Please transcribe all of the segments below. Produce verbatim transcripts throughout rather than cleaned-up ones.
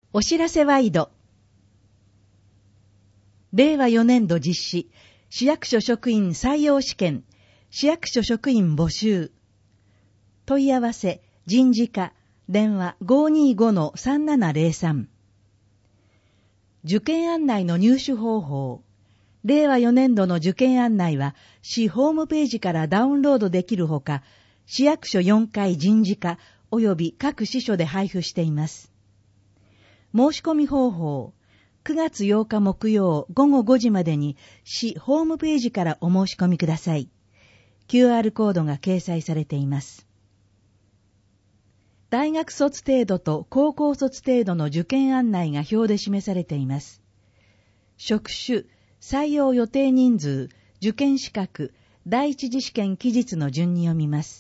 お知らせワイド。れいわよねんど実施、市役所職員採用試験、市役所職員募集。問い合わせ、人事課、電話 ごーにーごのさんななぜろさん。受験案内の入手方法。れいわよねんどの受験案内は、市ホームページからダウンロードできるほか、市役所よんかい人事課及び各支所で配布しています。申し込み方法。くがつようか木曜ごごごじまでに市ホームページからお申し込みください。キューアール コードが掲載されています。大学卒程度と高校卒程度の受験案内が表で示されています。職種、採用予定人数、受験資格、第一次試験期日の順に読みます。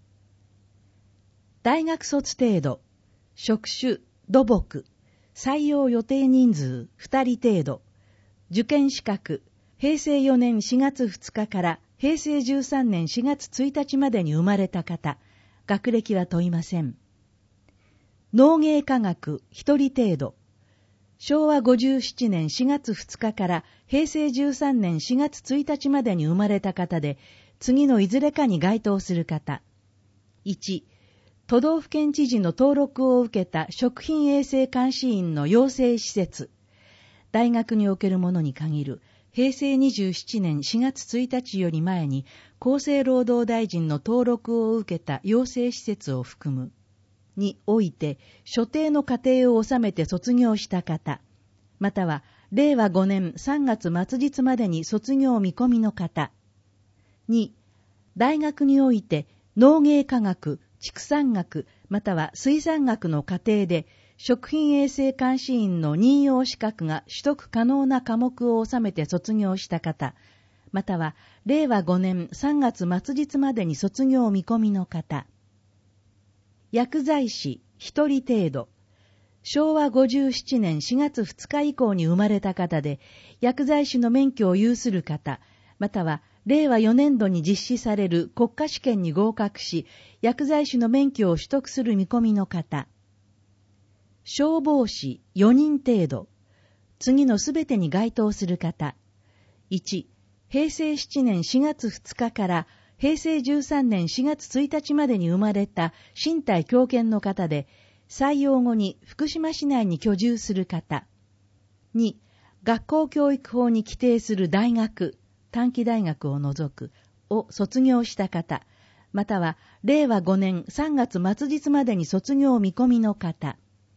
大学卒程度、職種、土木、採用予定人数ふたり程度、受験資格、へいせいよねんしがつふつかからへいせいじゅうさんねんしがつついたちまでに生まれた方、学歴は問いません。農芸科学ひとり程度、しょうわごじゅうななねんしがつふつかからへいせいじゅうさんねんしがつついたちまでに生まれた方で、次のいずれかに該当する方。いち、都道府県知事の登録を受けた食品衛生監視員の養成施設。大学におけるものに限る、へいせいにじゅうななねんしがつついたちより前に厚生労働大臣の登録を受けた養成施設を含む。において、所定の課程を収めて卒業した方、または、れいわごねんさんがつ末日までに卒業見込みの方。に、大学において、農芸科学、畜産学、または水産学の課程で、食品衛生監視員の任用資格が取得可能な科目を収めて卒業した方、または、れいわごねんさんがつ末日までに卒業見込みの方。薬剤師ひとり程度、しょうわごじゅうななねんしがつふつか以降に生まれた方で、薬剤師の免許を有する方、または、れいわよねんどに実施される国家試験に合格し、薬剤師の免許を取得する見込みの方。消防士よにん程度、次のすべてに該当する方。いち、へいせいななねんしがつふつかからへいせいじゅうさんねんしがつついたちまでに生まれた身体強健の方で、採用後に福島市内に居住する方。に、学校教育法に規定する大学、短期大学を除く、を卒業した方、または、れいわごねんさんがつ末日までに卒業見込みの方。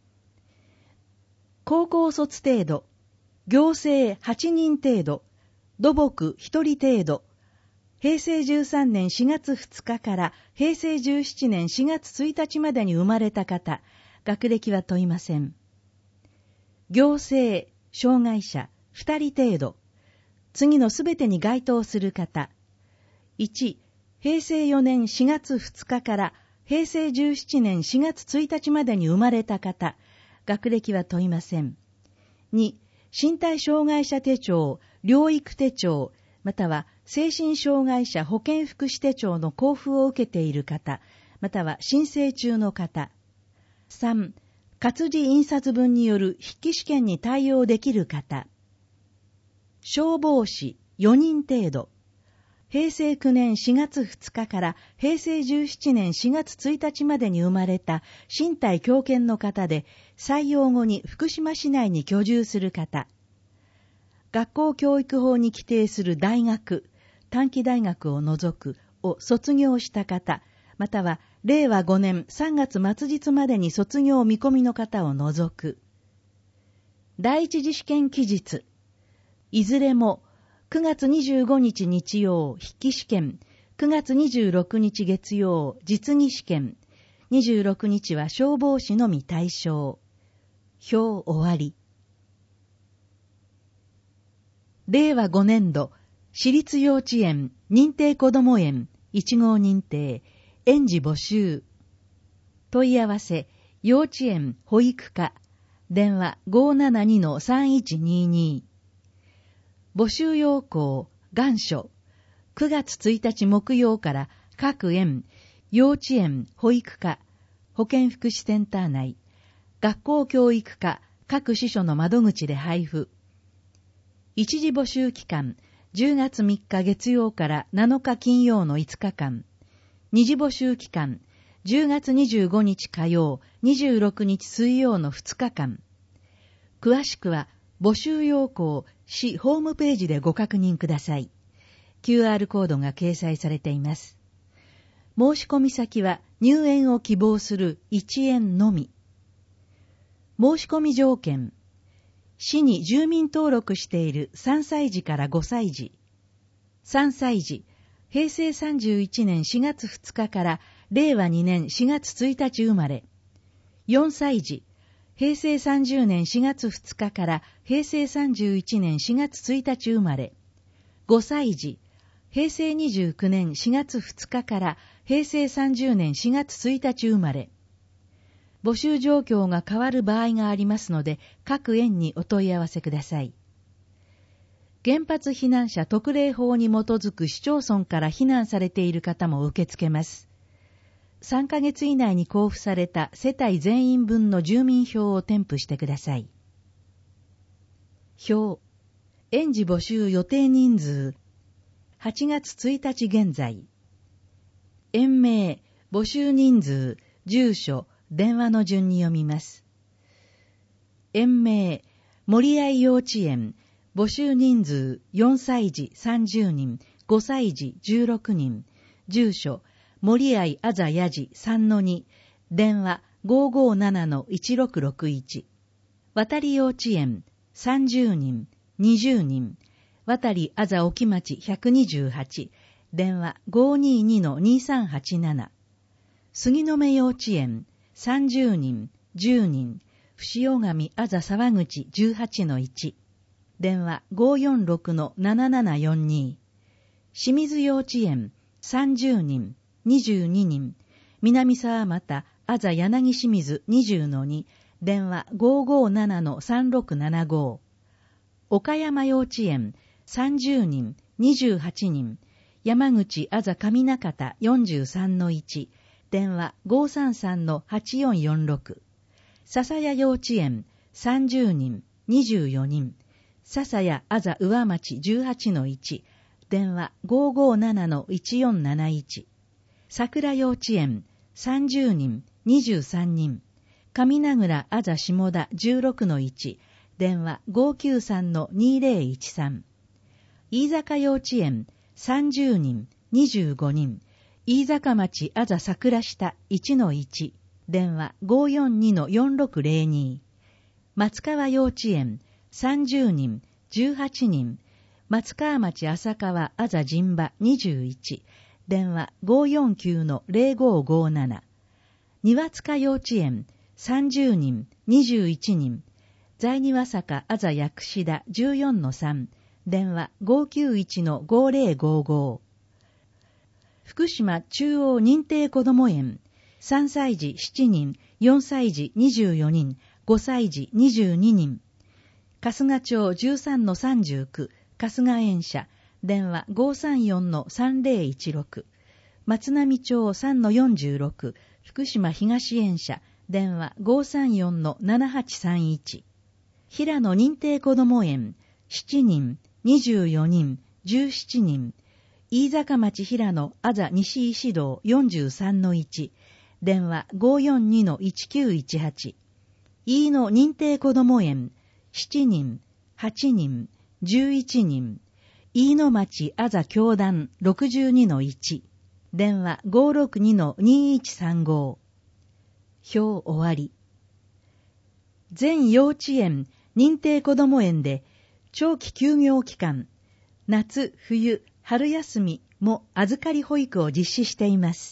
高校卒程度、行政はちにん程度、土木ひとり程度、へいせいじゅうさんねんしがつふつかからへいせいじゅうななねんしがつついたちまでに生まれた方、学歴は問いません。行政、障害者ふたり程度、次のすべてに該当する方。いち、へいせいよねんしがつふつかからへいせいじゅうななねんしがつついたちまでに生まれた方、学歴は問いません。に、身体障害者手帳、療育手帳、または精神障害者保健福祉手帳の交付を受けている方、または申請中の方。さん、活字印刷分による筆記試験に対応できる方。消防士よにん程度、へいせいきゅうねんしがつふつかからへいせいじゅうななねんしがつついたちまでに生まれた身体強健の方で、採用後に福島市内に居住する方。学校教育法に規定する大学、短期大学を除く、を卒業した方、またはれいわごねんさんがつ末日までに卒業見込みの方を除く。第一次試験期日、いずれもくがつにじゅうごにち日曜筆記試験、くがつにじゅうろくにち月曜実技試験、にじゅうろくにちは消防士のみ対象。表終わり。れいわごねんど、私立幼稚園、認定こども園、いち号認定、園児募集。問い合わせ、幼稚園、保育課、電話 ごーななにのさんいちにーにー。募集要項、願書。くがつついたち木曜から各園、幼稚園、保育課、保健福祉センター内、 学校教育課各支所の窓口で配布。一時募集期間、じゅうがつみっか月曜からなのか金曜のいつかかん。二次募集期間、じゅうがつにじゅうごにち火曜、にじゅうろくにち水曜のふつかかん。詳しくは、募集要項、市ホームページでご確認ください。キューアール コードが掲載されています。申し込み先は入園を希望するいちえんのみ。申し込み条件。市に住民登録しているさんさいじからごさいじ。さんさいじ、へいせいさんじゅういちねんしがつふつかかられいわにねんしがつついたち生まれ。よんさいじ、へいせいさんじゅうねんしがつふつかからへいせいさんじゅういちねんしがつついたち生まれ。ごさいじ、へいせいにじゅうきゅうねんしがつふつかからへいせいさんじゅうねんしがつついたち生まれ。募集状況が変わる場合がありますので、各園にお問い合わせください。原発避難者特例法に基づく市町村から避難されている方も受け付けます。さんかげつ以内に交付された世帯全員分の住民票を添付してください。表、園児募集予定人数、はちがつついたち現在。園名、募集人数、住所、電話の順に読みます。園名、森合幼稚園、募集人数よんさいじさんじゅうにん、ごさいじじゅうろくにん、住所、森合あざやじ さんのに、電話 ごーごーななのいちろくろくいち。渡り幼稚園、さんじゅうにん、にじゅうにん、渡りあざ沖町ひゃくにじゅうはち、電話 ごーにーにのにさんはちなな。杉の目幼稚園、さんじゅうにん、じゅうにん、伏尾上あざ沢口 じゅうはちのいち、電話 ごーよんろくのななななよんに。清水幼稚園、さんじゅうにん、にじゅうににん、南沢又あざ柳清水にじゅうのに、電話 ごーごーななのさんろくななご。岡山幼稚園、さんじゅうにん、にじゅうはちにん、山口あざ上中田よんじゅうさんのいち、電話 ごーさんさんのはちよんよんろく。笹谷幼稚園、さんじゅうにん、にじゅうよにん、笹谷あざ上町じゅうはちのいち、電話 ごーごーななのいちよんなないち。桜幼稚園、さんじゅうにん、にじゅうさんにん、上名倉あざ下田じゅうろくのいち、電話 ごーきゅうさんのにぜろいちさん。飯坂幼稚園、さんじゅうにん、にじゅうごにん、飯坂町あざ桜下いちのいち、電話 ごーよんにのよんろくぜろに。松川幼稚園、さんじゅうにん、じゅうはちにん、松川町浅川あざ陣馬にじゅういち、電話 ごーよんきゅうのぜろごーごーなな。庭塚幼稚園、さんじゅうにん、にじゅういちにん、在庭坂あざ薬師田じゅうよんのさん、電話 ごーきゅういちのごーぜろごーごー。福島中央認定こども園、さんさいじしちにん、よんさいじにじゅうよにん、ごさいじにじゅうににん。春日町じゅうさんのさんじゅうきゅう、春日園舎、電話 ごーさんよんのさんぜろいちろく。松並町さんのよんじゅうろく、福島東園舎、電話 ごーさんよんのななはちさんいち。平野認定こども園、しちにん、にじゅうよにん、じゅうななにん。飯坂町平野あざ西石道よんじゅうさんのいち、電話 ごーよんにのいちきゅういちはち。飯野認定こども園、しちにん、はちにん、じゅういちにん。飯野町あざ教団ろくじゅうにのいち、電話 ごーろくにのにいちさんご。表終わり。全幼稚園、認定こども園で、長期休業期間、夏、冬、春休みも預かり保育を実施しています。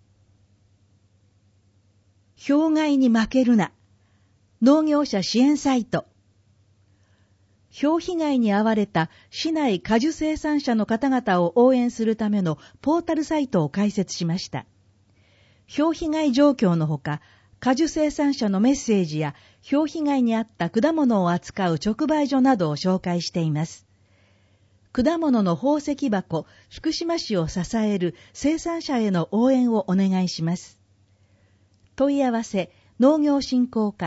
氷害に負けるな。農業者支援サイト。氷被害に遭われた市内果樹生産者の方々を応援するためのポータルサイトを開設しました。氷被害状況のほか、果樹生産者のメッセージや氷被害に遭った果物を扱う直売所などを紹介しています。果物の宝石箱、福島市を支える生産者への応援をお願いします。問い合わせ、農業振興課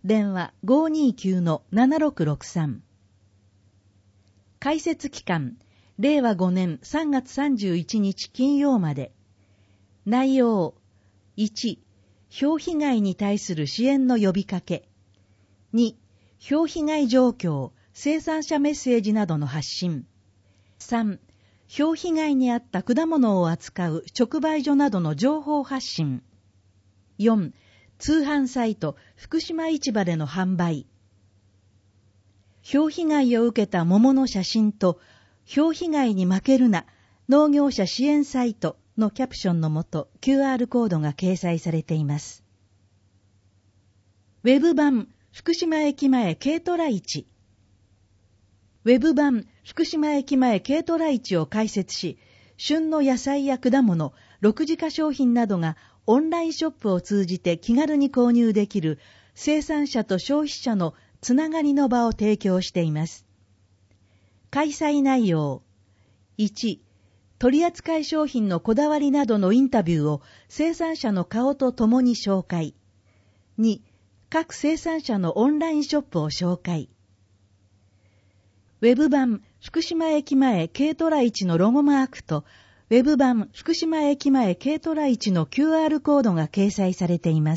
電話 ごーにーきゅうのななろくろくさん。開設期間、れいわごねんさんがつさんじゅういちにち金曜まで。内容、いち、ひょう被害に対する支援の呼びかけ。に、ひょう被害状況、生産者メッセージなどの発信。さん、ひょう被害に遭った果物を扱う直売所などの情報発信。よん、通販サイト福島市場での販売。ひょう被害を受けた桃の写真と、ひょう被害に負けるな農業者支援サイトのキャプションのもと キューアール コードが掲載されています。ウェブ版福島駅前軽トラ市。ウェブ版福島駅前軽トラ市を開設し、旬の野菜や果物、ろくじか商品などがオンラインショップを通じて気軽に購入できる生産者と消費者のつながりの場を提供しています。開催内容。いち、取扱商品のこだわりなどのインタビューを生産者の顔とともに紹介。に、各生産者のオンラインショップを紹介。ウェブ版福島駅前軽トラ市のロゴマークと、ウェブ版福島駅前軽トラ市の キューアール コードが掲載されています。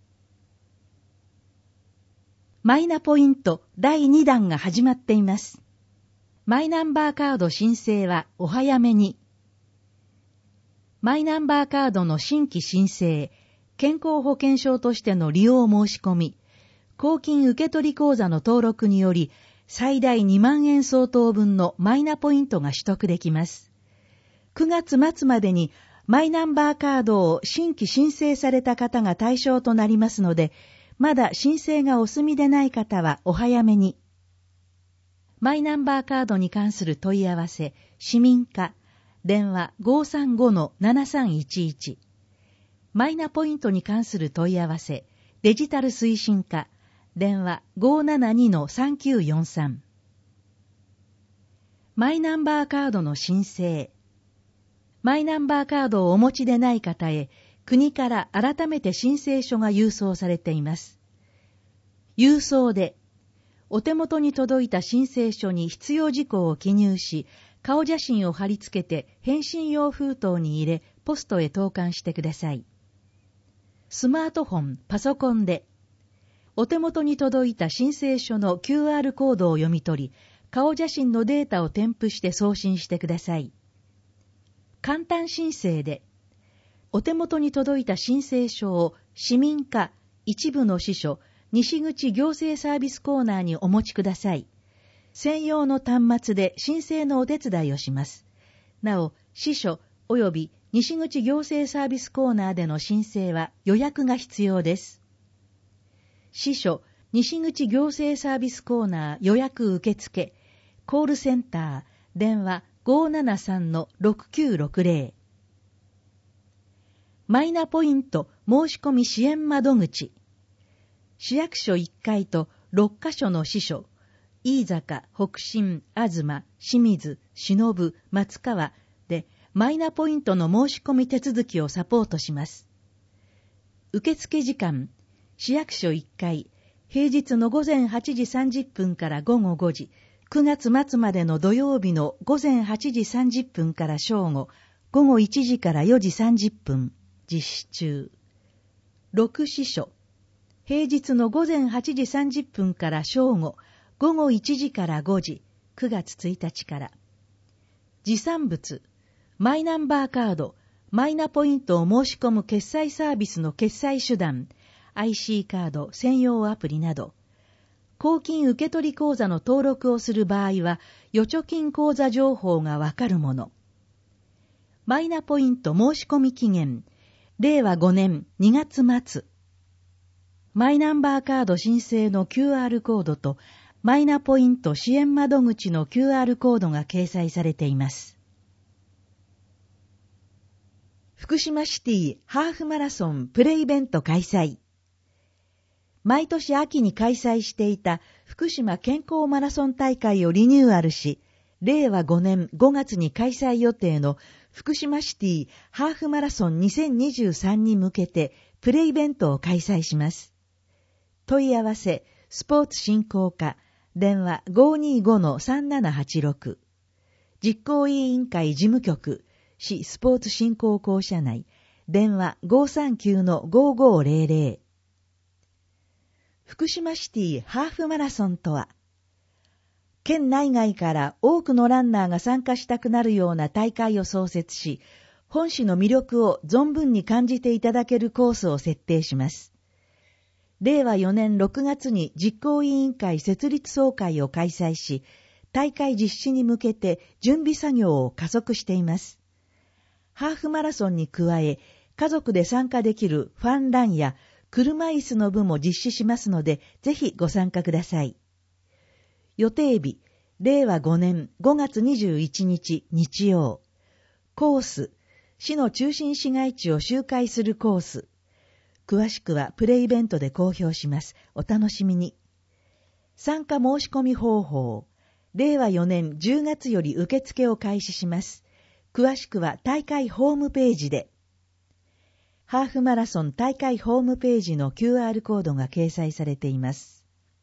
マイナポイントだいにだんが始まっています。マイナンバーカード申請はお早めに。マイナンバーカードの新規申請、健康保険証としての利用申し込み、公金受取口座の登録により、最大にまんえん相当分のマイナポイントが取得できます。くがつまつまでにマイナンバーカードを新規申請された方が対象となりますので、まだ申請がお済みでない方はお早めに。マイナンバーカードに関する問い合わせ、市民課、電話 ごーさんごのななさんいちいち。マイナポイントに関する問い合わせ、デジタル推進課、電話 ごーななにのさんきゅうよんさん。マイナンバーカードの申請。マイナンバーカードをお持ちでない方へ、国から改めて申請書が郵送されています。郵送で、お手元に届いた申請書に必要事項を記入し、顔写真を貼り付けて返信用封筒に入れ、ポストへ投函してください。スマートフォン、パソコンで、お手元に届いた申請書の キューアール コードを読み取り、顔写真のデータを添付して送信してください。簡単申請で、お手元に届いた申請書を市民課一部の支所、西口行政サービスコーナーにお持ちください。専用の端末で申請のお手伝いをします。なお、支所及び西口行政サービスコーナーでの申請は予約が必要です。支所西口行政サービスコーナー予約受付、コールセンター、電話 ごーななさんのろくきゅうろくぜろ。マイナポイント申し込み支援窓口。市役所いっかいとろっかしょの支所、飯坂、北信、東、清水、忍、松川でマイナポイントの申し込み手続きをサポートします。受付時間、市役所いっかい、平日のごぜんはちじさんじゅっぷんからごごごじ、くがつまつまでの土曜日のごぜんはちじさんじゅっぷんから正午、ごごいちじからよじさんじゅっぷん、実施中。ろく支所、平日のごぜんはちじさんじゅっぷんから正午、ごごいちじからごじ、くがつついたちから。持参物、マイナンバーカード、マイナポイントを申し込む決済サービスの決済手段、アイシー カード専用アプリなど、公金受取口座の登録をする場合は、預貯金口座情報がわかるもの。マイナポイント申し込み期限、れいわごねんにがつまつ。マイナンバーカード申請の キューアール コードと、マイナポイント支援窓口の キューアール コードが掲載されています。福島シティハーフマラソンプレイベント開催。毎年秋に開催していた福島健康マラソン大会をリニューアルし、れいわごねんごがつに開催予定の福島シティハーフマラソンにせんにじゅうさんに向けてプレイベントを開催します。 問い合わせ、スポーツ振興課、電話 ごーにーごのさんななはちろく。実行委員会事務局、市スポーツ振興公社内、電話 ごーさんきゅうのごーごーぜろぜろ。福島シティハーフマラソンとは、県内外から多くのランナーが参加したくなるような大会を創設し、本市の魅力を存分に感じていただけるコースを設定します。れいわよねんろくがつに実行委員会設立総会を開催し、大会実施に向けて準備作業を加速しています。ハーフマラソンに加え、家族で参加できるファンランや車椅子の部も実施しますので、ぜひご参加ください。予定日、れいわごねんごがつにじゅういちにち日曜。コース、市の中心市街地を周回するコース。詳しくはプレイベントで公表します。お楽しみに。参加申し込み方法。れいわよねんじゅうがつより受付を開始します。詳しくは大会ホームページで。ハーフマラソン大会ホームページの キューアール コードが掲載されています。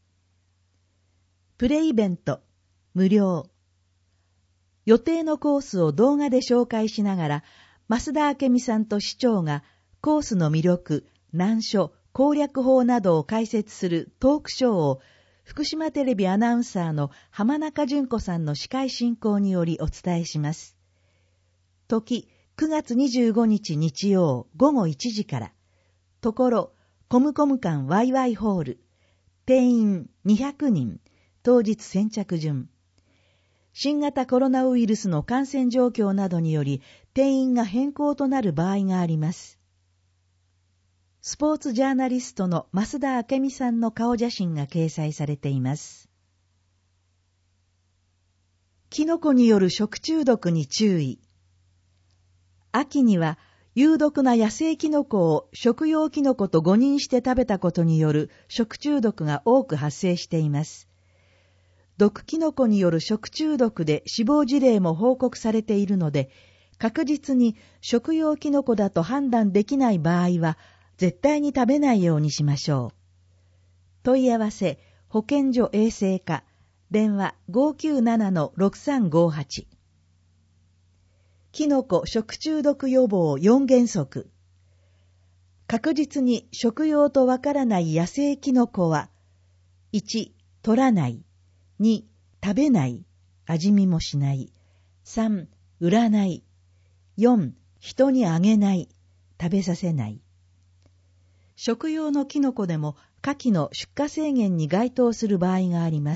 プレイベント、無料。予定のコースを動画で紹介しながら、増田明美さんと市長がコースの魅力、難所、攻略法などを解説するトークショーを、福島テレビアナウンサーの浜中純子さんの司会進行によりお伝えします。時、くがつにじゅうごにち日曜ごごいちじから。ところ、コムコム館ワイワイホール。定員にひゃくにん。当日先着順。新型コロナウイルスの感染状況などにより定員が変更となる場合があります。スポーツジャーナリストの増田明美さんの顔写真が掲載されています。キノコによる食中毒に注意。秋には有毒な野生キノコを食用キノコと誤認して食べたことによる食中毒が多く発生しています。毒キノコによる食中毒で死亡事例も報告されているので、確実に食用キノコだと判断できない場合は、絶対に食べないようにしましょう。問い合わせ、保健所衛生課、電話 ごーきゅうななのろくさんごはち。キノコ食中毒予防よんげんそく。確実に食用とわからない野生キノコは、いち、取らない。に、食べない、味見もしない。さん、売らない。よん、人にあげない、食べさせない。食用のキノコでも夏季の出荷制限に該当する場合があります。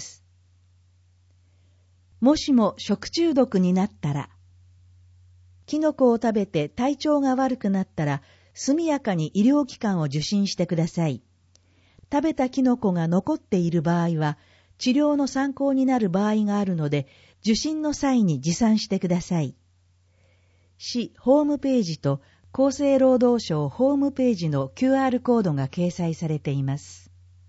もしも食中毒になったら、キノコを食べて体調が悪くなったら、速やかに医療機関を受診してください。食べたキノコが残っている場合は、治療の参考になる場合があるので、受診の際に持参してください。市ホームページと厚生労働省ホームページの キューアール コードが掲載されています。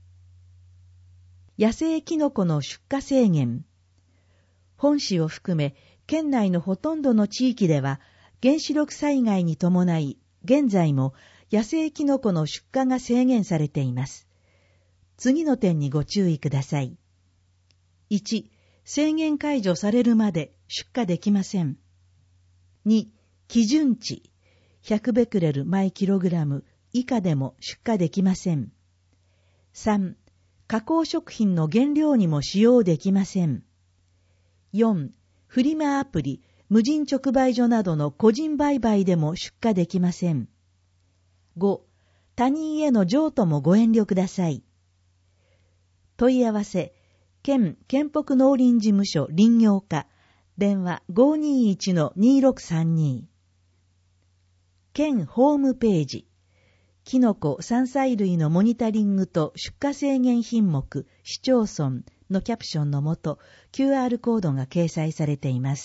野生キノコの出荷制限。本市を含め、県内のほとんどの地域では、原子力災害に伴い、現在も野生キノコの出荷が制限されています。次の点にご注意ください。いち、制限解除されるまで出荷できません。に、基準値ひゃくベクレル毎キログラム以下でも出荷できません。さん、加工食品の原料にも使用できません。よん、フリマアプリ、無人直売所などの個人売買でも出荷できません。ご、他人への譲渡もご遠慮ください。問い合わせ、県県北農林事務所林業課、電話 ごーにーいちのにーろくさんに。県ホームページ、キノコ山菜類のモニタリングと出荷制限品目、市町村のキャプションのもと、キューアール コードが掲載されています。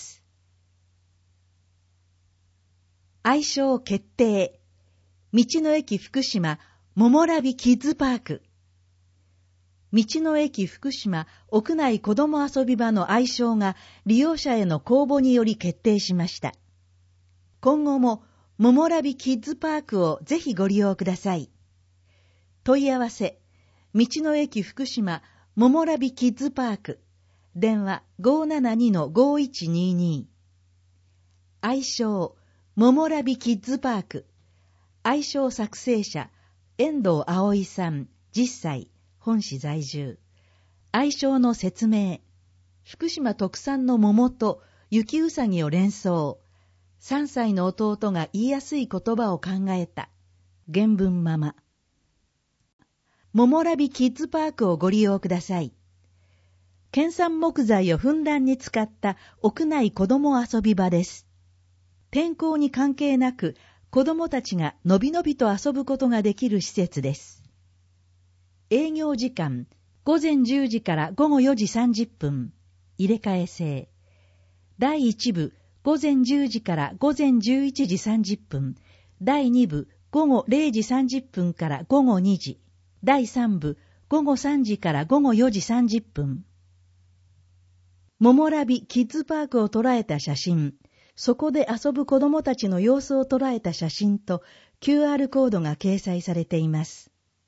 愛称決定。道の駅福島、ももらびキッズパーク。道の駅福島屋内子ども遊び場の愛称が利用者への公募により決定しました。今後もももらびキッズパークをぜひご利用ください。問い合わせ、 道の駅福島ももらびキッズパーク、電話 ごーななにのごーいちにーにー。愛称ももらびキッズパーク、愛称作成者遠藤葵さんじゅっさい、本市在住。愛称の説明、福島特産の桃と雪うさぎを連想。さんさいの弟が言いやすい言葉を考えた。原文まま。ももらびキッズパークをご利用ください。県産木材をふんだんに使った屋内子ども遊び場です。天候に関係なく子どもたちがのびのびと遊ぶことができる施設です。営業時間、ごぜんじゅうじからごごよじさんじゅっぷん、入れ替え制。だいいち部、ごぜんじゅうじからごぜんじゅういちじさんじゅっぷん、だいに部、ごごれいじさんじゅっぷんからごごにじ、だいさん部、ごごさんじからごごよじさんじゅっぷん。ももらびキッズパークを捉えた写真、そこで遊ぶ子どもたちの様子を捉えた写真と キューアール コードが掲載されています。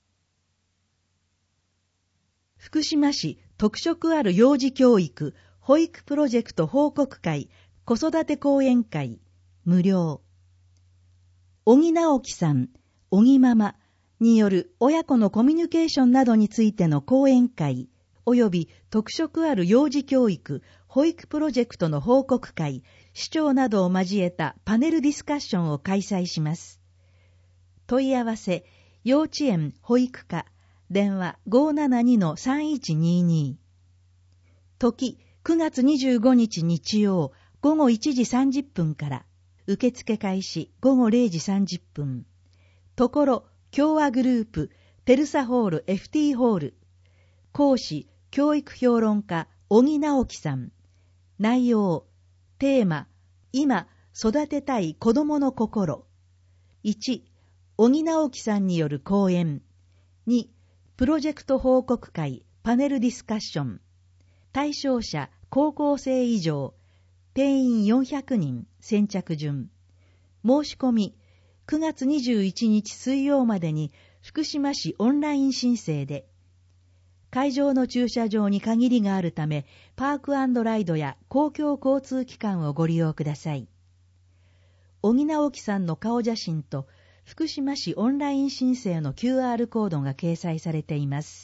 福島市特色ある幼児教育保育プロジェクト報告会子育て講演会無料。小木直樹さん、小木ママによる親子のコミュニケーションなどについての講演会及び特色ある幼児教育保育プロジェクトの報告会、市長などを交えたパネルディスカッションを開催します。問い合わせ、幼稚園保育課、電話 ごーななにのさんいちにーにー。時、くがつにじゅうごにち日曜、ごごいちじさんじゅっぷんから、受付開始ごごれいじさんじゅっぷん。ところ、共和グループ、テルサホール エフティー ホール。講師、教育評論家、小木直樹さん。内容、テーマ、今、育てたい子供の心。いち、小木直樹さんによる講演。に、プロジェクト報告会、パネルディスカッション。対象者、高校生以上。定員よんひゃくにん、先着順。申し込み、くがつにじゅういちにち水曜までに福島市オンライン申請で、会場の駐車場に限りがあるため、パーク&ライドや公共交通機関をご利用ください。小木直樹さんの顔写真と、福島市オンライン申請の キューアール コードが掲載されています。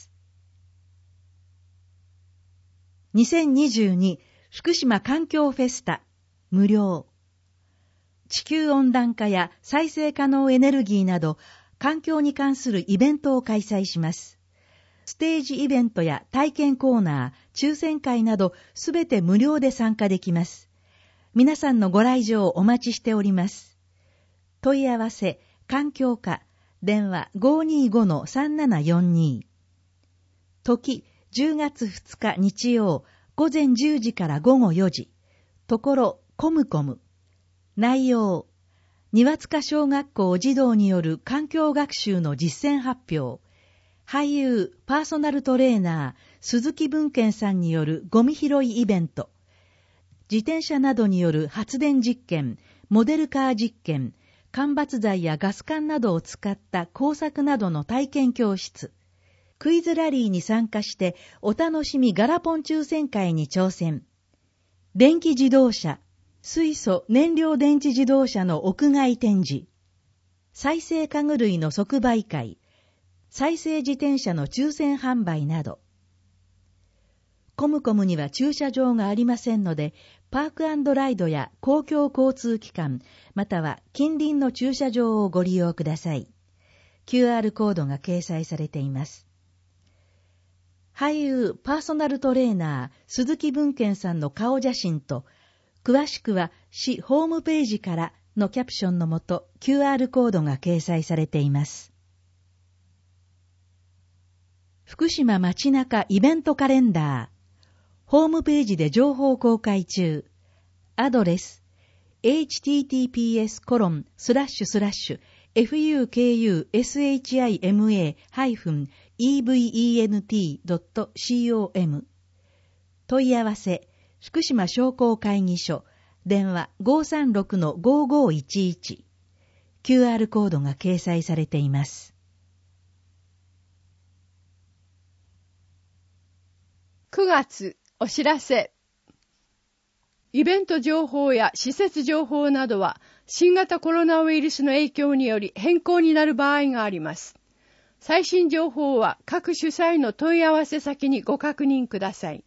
にせんにじゅうに福島環境フェスタ、無料。地球温暖化や再生可能エネルギーなど、環境に関するイベントを開催します。ステージイベントや体験コーナー、抽選会などすべて無料で参加できます。皆さんのご来場をお待ちしております。問い合わせ、環境課、電話 ごーにーごのさんななよんにー。時、じゅうがつふつか日曜、ごぜんじゅうじからごごよじ。ところ、コムコム。内容、庭塚小学校児童による環境学習の実践発表。俳優、パーソナルトレーナー、鈴木文健さんによるゴミ拾いイベント。自転車などによる発電実験、モデルカー実験、間伐材やガス管などを使った工作などの体験教室。クイズラリーに参加してお楽しみガラポン抽選会に挑戦。電気自動車、水素燃料電池自動車の屋外展示。再生家具類の即売会。再生自転車の抽選販売など。コムコムには駐車場がありませんので、パーク&ライドや公共交通機関、または近隣の駐車場をご利用ください。キューアール コードが掲載されています。俳優、パーソナルトレーナー、鈴木文健さんの顔写真と、詳しくは市ホームページからのキャプションのもと キューアール コードが掲載されています。福島街中イベントカレンダー。ホームページで情報公開中。アドレス、エイチティーティーピーエスコロンスラッシュスラッシュエフユーケーユーエスエイチアイエムエーハイフンイーブイイーエヌティードットコム。問い合わせ、福島商工会議所、電話 ごーさんろくのごーごーいちいち。キューアール コードが掲載されています。 くがつお知らせ。イベント情報や施設情報などは新型コロナウイルスの影響により変更になる場合があります。最新情報は各主催の問い合わせ先にご確認ください。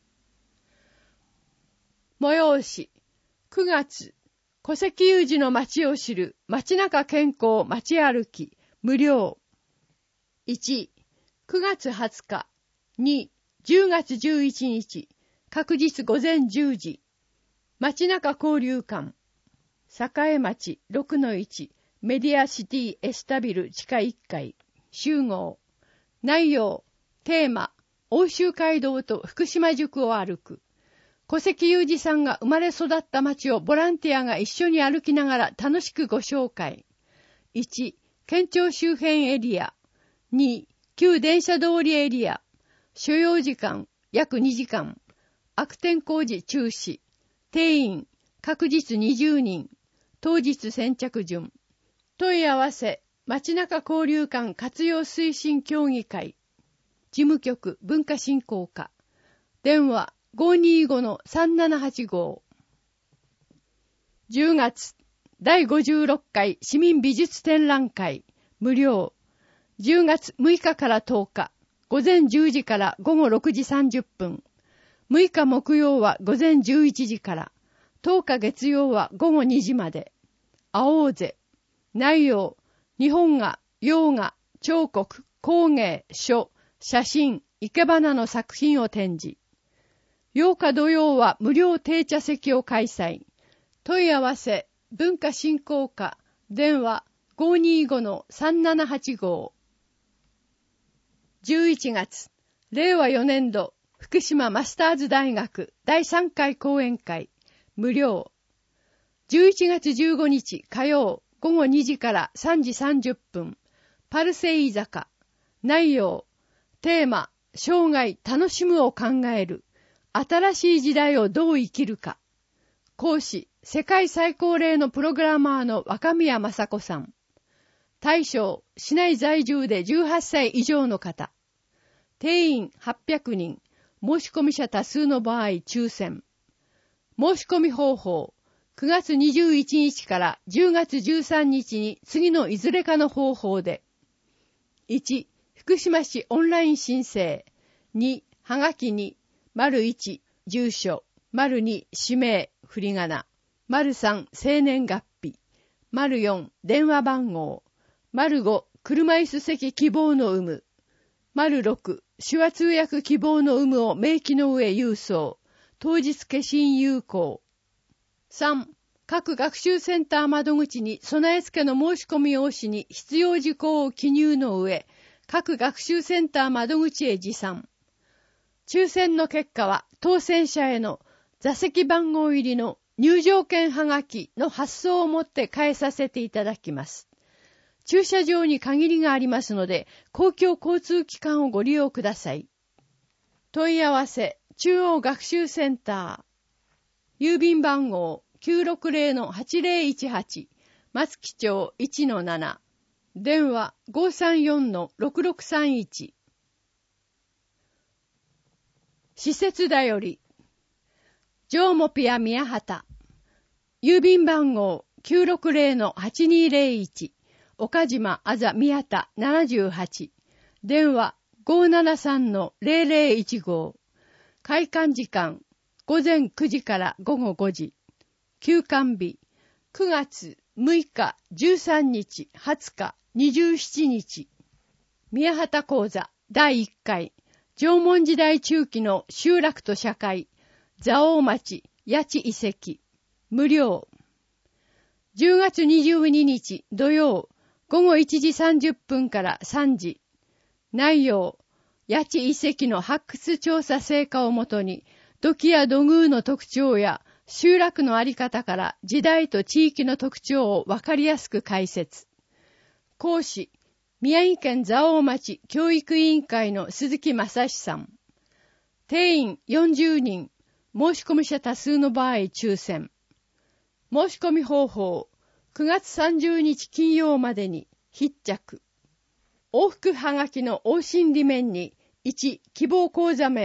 催し。くがつ、戸籍有事の街を知る街中健康街歩き無料。いち、くがつはつか。に、じゅうがつじゅういちにち、各日午前じゅうじ。街中交流館。栄町 ろくのいち メディアシティエスタビル地下いっかい。集合。内容。テーマ。奥州街道と福島宿を歩く。戸籍有事さんが生まれ育った町をボランティアが一緒に歩きながら楽しくご紹介。いち、県庁周辺エリア。に、旧電車通りエリア。所要時間約にじかん。悪天候時中止。定員各日にじゅうにん。当日先着順。問い合わせ街中交流館活用推進協議会。事務局文化振興課。電話 ごーにーごのさんななはちご。じゅうがつだいごじゅうろっかい市民美術展覧会無料。じゅうがつむいかからとおか午前じゅうじから午後ろくじさんじゅっぷん。むいか木曜は午前じゅういちじから、とおか月曜は午後にじまで。会おうぜ。内容、日本画、洋画、彫刻、工芸、書、写真、生け花の作品を展示。ようか土曜は無料定茶席を開催。問い合わせ、文化振興課、電話 ごーにーごのさんななはちご。じゅういちがつ、れいわよねんど、福島マスターズ大学だいさんかい講演会、無料。じゅういちがつじゅうごにち火曜、午後にじからさんじさんじゅっぷん、パルセイ居酒。内容、テーマ、生涯楽しむを考える。新しい時代をどう生きるか。講師、世界最高齢のプログラマーの若宮雅子さん。対象、市内在住でじゅうはっさい以上の方。定員はっぴゃくにん。申し込み者多数の場合抽選。申し込み方法。くがつにじゅういちにちからじゅうがつじゅうさんにちに次のいずれかの方法で。いち、福島市オンライン申請。に、はがきに、丸いち、住所。丸に、氏名、振り仮名。丸さん、生年月日。丸よん、電話番号。丸ご、車椅子席希望の有無。丸ろく、手話通訳希望の有無を明記の上郵送。当日消印有効。さん、各学習センター窓口に備え付けの申し込み用紙に必要事項を記入の上、各学習センター窓口へ持参。抽選の結果は当選者への座席番号入りの入場券はがきの発送をもって返させていただきます。駐車場に限りがありますので、公共交通機関をご利用ください。問い合わせ、中央学習センター。郵便番号 きゅうろくぜろのはちぜろいちはち、松木町 いちのなな。電話 ごーさんよんのろくろくさんいち。施設だより。ジョーモピア宮畑。郵便番号 きゅうろくぜろのはちにーぜろいち。岡島あざ宮田ななじゅうはち。電話 ごーななさんのぜろぜろいちご。開館時間午前くじから午後ごじ。休館日くがつむいか、じゅうさんにち、はつか、にじゅうしちにち。宮畑講座だいいっかい。縄文時代中期の集落と社会。蔵王町八千遺跡。無料。じゅうがつにじゅうににち土曜午後いちじさんじゅっぷんからさんじ。内容、八千遺跡の発掘調査成果をもとに、土器や土偶の特徴や集落のあり方から時代と地域の特徴をわかりやすく解説。講師、宮城県蔵王町教育委員会の鈴木正史さん。定員よんじゅうにん、申し込み者多数の場合抽選。申し込み方法、くがつさんじゅうにち金曜までに必着。往復はがきの往診裏面にいち、希望講座名、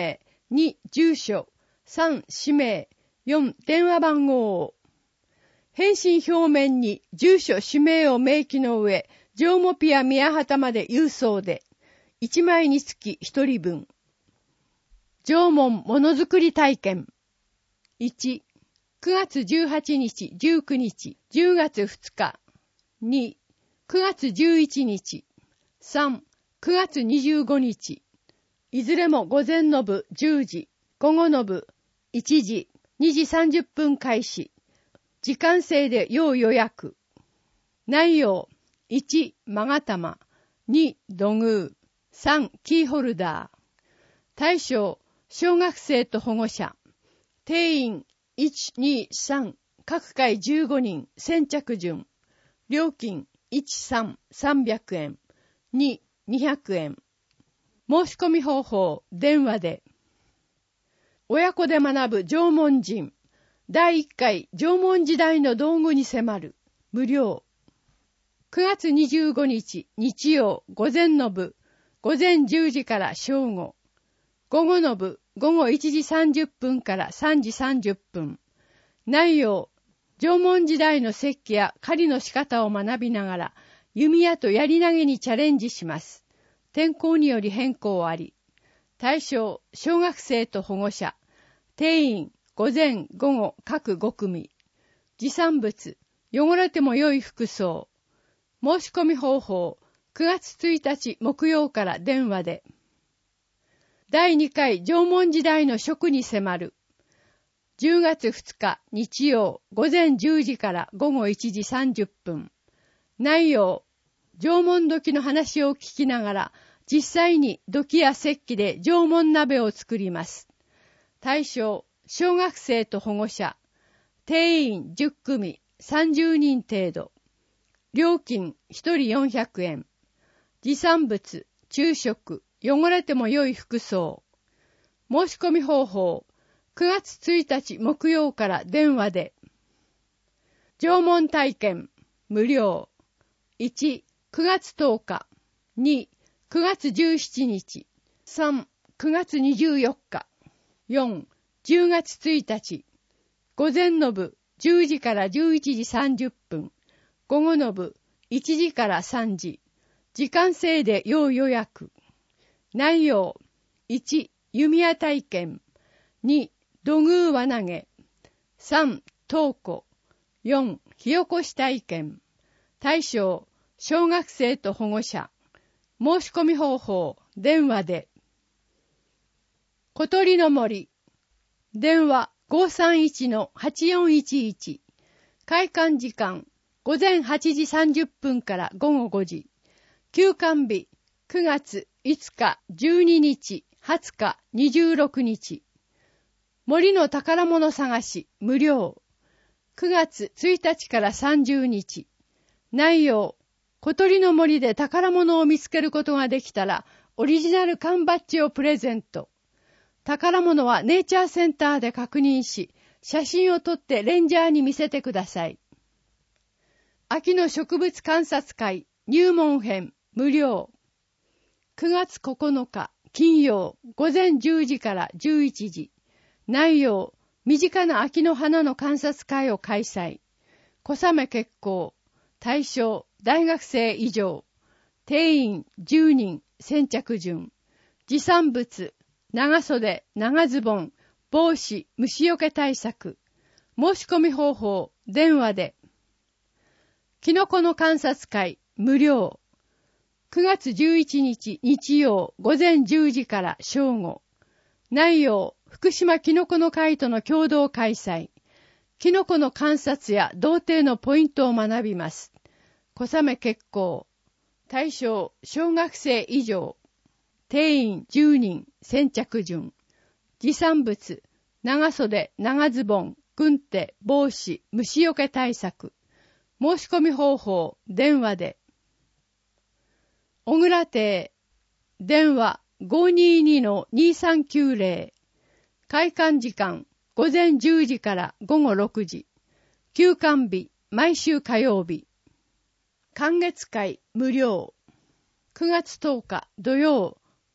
に住所、さん氏名、よん電話番号を。返信表面に住所氏名を明記の上、上モピア宮畑まで郵送で、いちまいにつきひとりぶん。縄文ものづくり体験。いち、くがつじゅうはちにち、じゅうくにち、じゅうがつふつか。に、くがつじゅういちにち。さん、くがつにじゅうごにち。いずれも午前の部じゅうじ、午後の部いちじ、にじさんじゅっぷん開始。時間制で要予約。内容、いち、勾玉。に、土偶。さん、キーホルダー。対象、小学生と保護者。定員、いち、に、さん。各回じゅうごにん。先着順。料金、いち、さん、さんびゃくえん。に、にひゃくえん。申し込み方法、電話で。親子で学ぶ縄文人。だいいっかい縄文時代の道具に迫る。無料。くがつにじゅうごにち日曜午前の部。午前じゅうじから正午。午後の部。午後いちじさんじゅっぷんからさんじさんじゅっぷん。内容。縄文時代の石器や狩りの仕方を学びながら、弓矢と槍投げにチャレンジします。天候により変更あり。対象、小学生と保護者。定員、午前、午後、各ごくみ。持参物、汚れても良い服装。申し込み方法、くがつついたち木曜から電話で。だいにかい縄文時代の食に迫る。じゅうがつふつか日曜午前じゅうじから午後いちじさんじゅっぷん。内容、縄文土器の話を聞きながら、実際に土器や石器で縄文鍋を作ります。対象、小学生と保護者。定員じゅっくみ、さんじゅうにん程度。料金ひとりよんひゃくえん。持参物、昼食、汚れても良い服装。申し込み方法、くがつついたち木曜から電話で。縄文体験、無料。いち、くがつとおか。に、くがつじゅうしちにち。さん、くがつにじゅうよっか。よん、じゅうがつついたち。午前の部、じゅうじからじゅういちじさんじゅっぷん。午後の部、いちじからさんじ。時間制で要予約。内容、いち、弓矢体験。に、土偶輪投げ。さん、登校。よん、火起こし体験。対象、小学生と保護者。申し込み方法、電話で。小鳥の森。電話 ごさんいちのはちよんいちいち。開館時間、午前はちじさんじゅっぷんから午後ごじ。休館日、くがついつか、じゅうににち、はつか、にじゅうろくにち。森の宝物探し、無料。くがつついたちからさんじゅうにち。内容、小鳥の森で宝物を見つけることができたら、オリジナル缶バッジをプレゼント。宝物はネイチャーセンターで確認し、写真を撮ってレンジャーに見せてください。秋の植物観察会入門編無料。くがつここのか金曜午前じゅうじからじゅういちじ。内容、身近な秋の花の観察会を開催。小雨決行。対象、大学生以上。定員じゅうにん、先着順。持参物、長袖、長ズボン、帽子、虫除け対策。申し込み方法、電話で。キノコの観察会、無料。くがつじゅういちにち日曜午前じゅうじから正午。内容、福島キノコの会との共同開催。キノコの観察や同定のポイントを学びます。小雨決行。対象、小学生以上。定員じゅうにん、先着順。持参物、長袖、長ズボン、軍手、帽子、虫除け対策。申し込み方法、電話で。小倉邸、電話 ごーにーにのにーさんきゅうぜろ。開館時間、午前じゅうじから午後ろくじ。休館日、毎週火曜日。観月会、無料。くがつとおか土曜、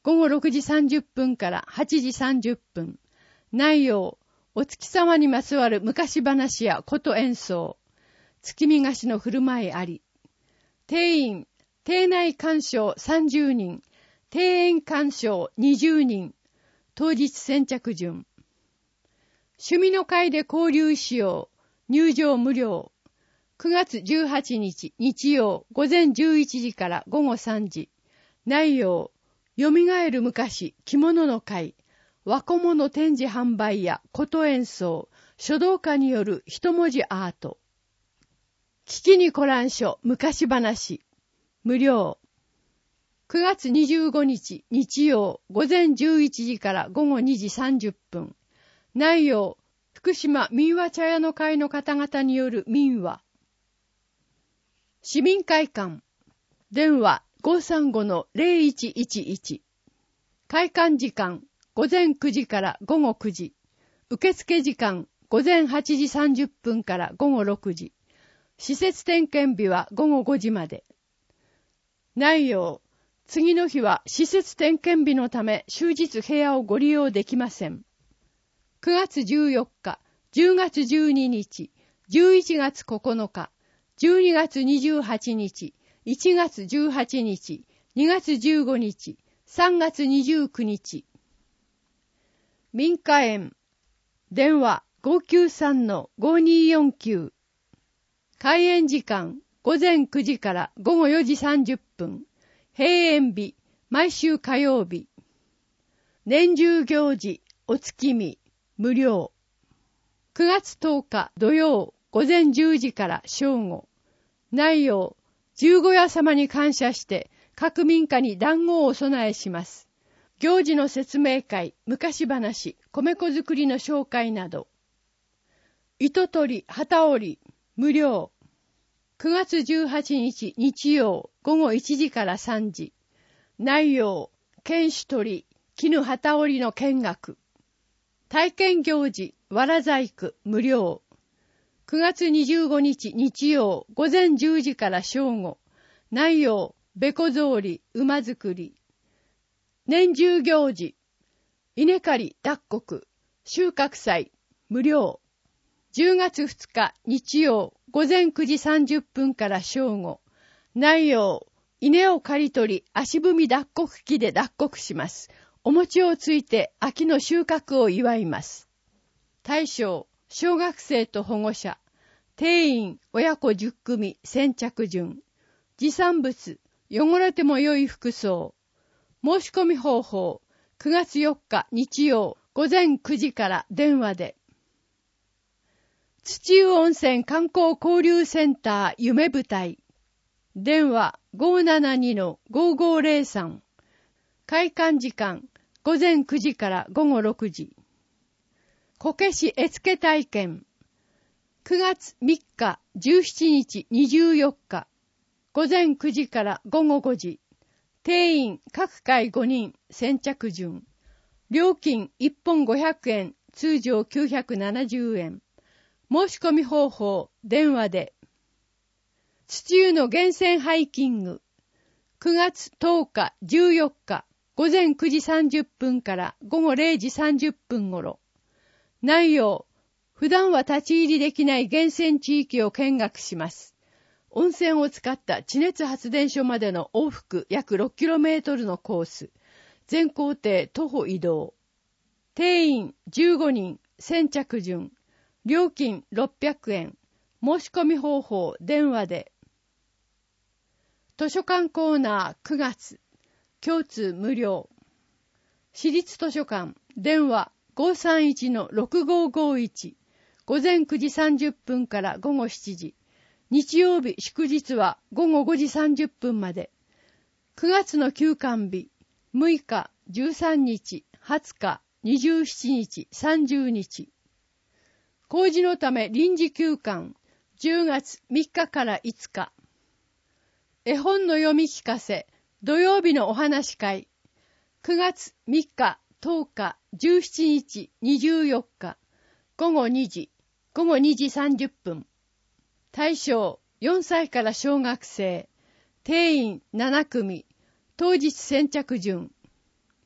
ごごろくじさんじゅっぷんからはちじさんじゅっぷん。内容、お月様にまつわる昔話や琴演奏。月見菓子の振る舞いあり。定員、定内鑑賞さんじゅうにん。定員鑑賞にじゅうにん。当日先着順。趣味の会で交流しよう。入場無料。くがつじゅうはちにち日曜午前じゅういちじからごごさんじ。内容、よみがえる昔着物の会。和小物展示販売や琴演奏、書道家による一文字アート。聞きにこらん書昔話。無料。くがつにじゅうごにち日曜午前じゅういちじからごごにじさんじゅっぷん。内容、福島民話茶屋の会の方々による民話。市民会館。電話 ごーさんごのゼロいちいちいち。開館時間午前くじからごごくじ。受付時間午前はちじさんじゅっぷんからごごろくじ。施設点検日はごごごじまで。内容、次の日は施設点検日のため終日部屋をご利用できません。くがつじゅうよっか、じゅうがつじゅうににち、じゅういちがつここのか、じゅうにがつにじゅうはちにち、いちがつじゅうはちにち、にがつじゅうごにち、さんがつにじゅうくにち。民家園。電話 ごーきゅうさんのごーにーよんきゅう。開園時間午前くじからごごよじさんじゅっぷん。閉園日毎週火曜日。年中行事お月見無料。くがつとおか土曜午前じゅうじから正午。内容、十五夜様に感謝して各民家に団子をお供えします。行事の説明会、昔話、米粉作りの紹介など。糸取り、旗織り、無料。くがつじゅうはちにち日曜ごごいちじからさんじ。内容、剣手取り、絹旗織りの見学。体験行事、わら細工、無料。くがつにじゅうごにち日曜午前じゅうじから正午。内容、べこ草履、馬作り。年中行事、稲刈り、脱穀、収穫祭、無料。じゅうがつふつか日曜午前くじさんじゅっぷんから正午。内容、稲を刈り取り、足踏み脱穀機で脱穀します。お餅をついて秋の収穫を祝います。対象、小学生と保護者。定員、親子じゅっくみ、先着順。持参物、汚れても良い服装。申し込み方法、くがつよっか日曜午前くじから電話で。土湯温泉観光交流センター夢舞台。電話 ごーななにのごーごーゼロさん。開館時間午前くじからごごろくじ。こけし絵付け体験。くがつみっか、じゅうしちにち、にじゅうよっか。午前くじからごごごじ。定員各回ごにん、先着順。料金いっぽんごひゃくえん、通常きゅうひゃくななじゅうえん。申し込み方法、電話で。土湯の源泉ハイキング。くがつとおか、じゅうよっか、午前くじさんじゅっぷんからごごれいじさんじゅっぷんごろ。内容、普段は立ち入りできない源泉地域を見学します。温泉を使った地熱発電所までの往復約 ろっキロメートル のコース。全行程徒歩移動。定員じゅうごにん、先着順。料金ろっぴゃくえん。申し込み方法、電話で。図書館コーナーくがつ。共通無料。私立図書館、電話 ごーさんいちのろくごーごーいち。午前くじさんじゅっぷんからごごしちじ。日曜日祝日はごごごじさんじゅっぷんまで。くがつの休館日、むいか、じゅうさんにち、はつか、にじゅうしちにち、さんじゅうにち。工事のため臨時休館、じゅうがつみっかからいつか。絵本の読み聞かせ、土曜日のお話会。くがつみっか、とおか、じゅうしちにち、にじゅうよっか。ごごにじ、ごごにじさんじゅっぷん。対象、よんさいから小学生。定員ななくみ。当日先着順。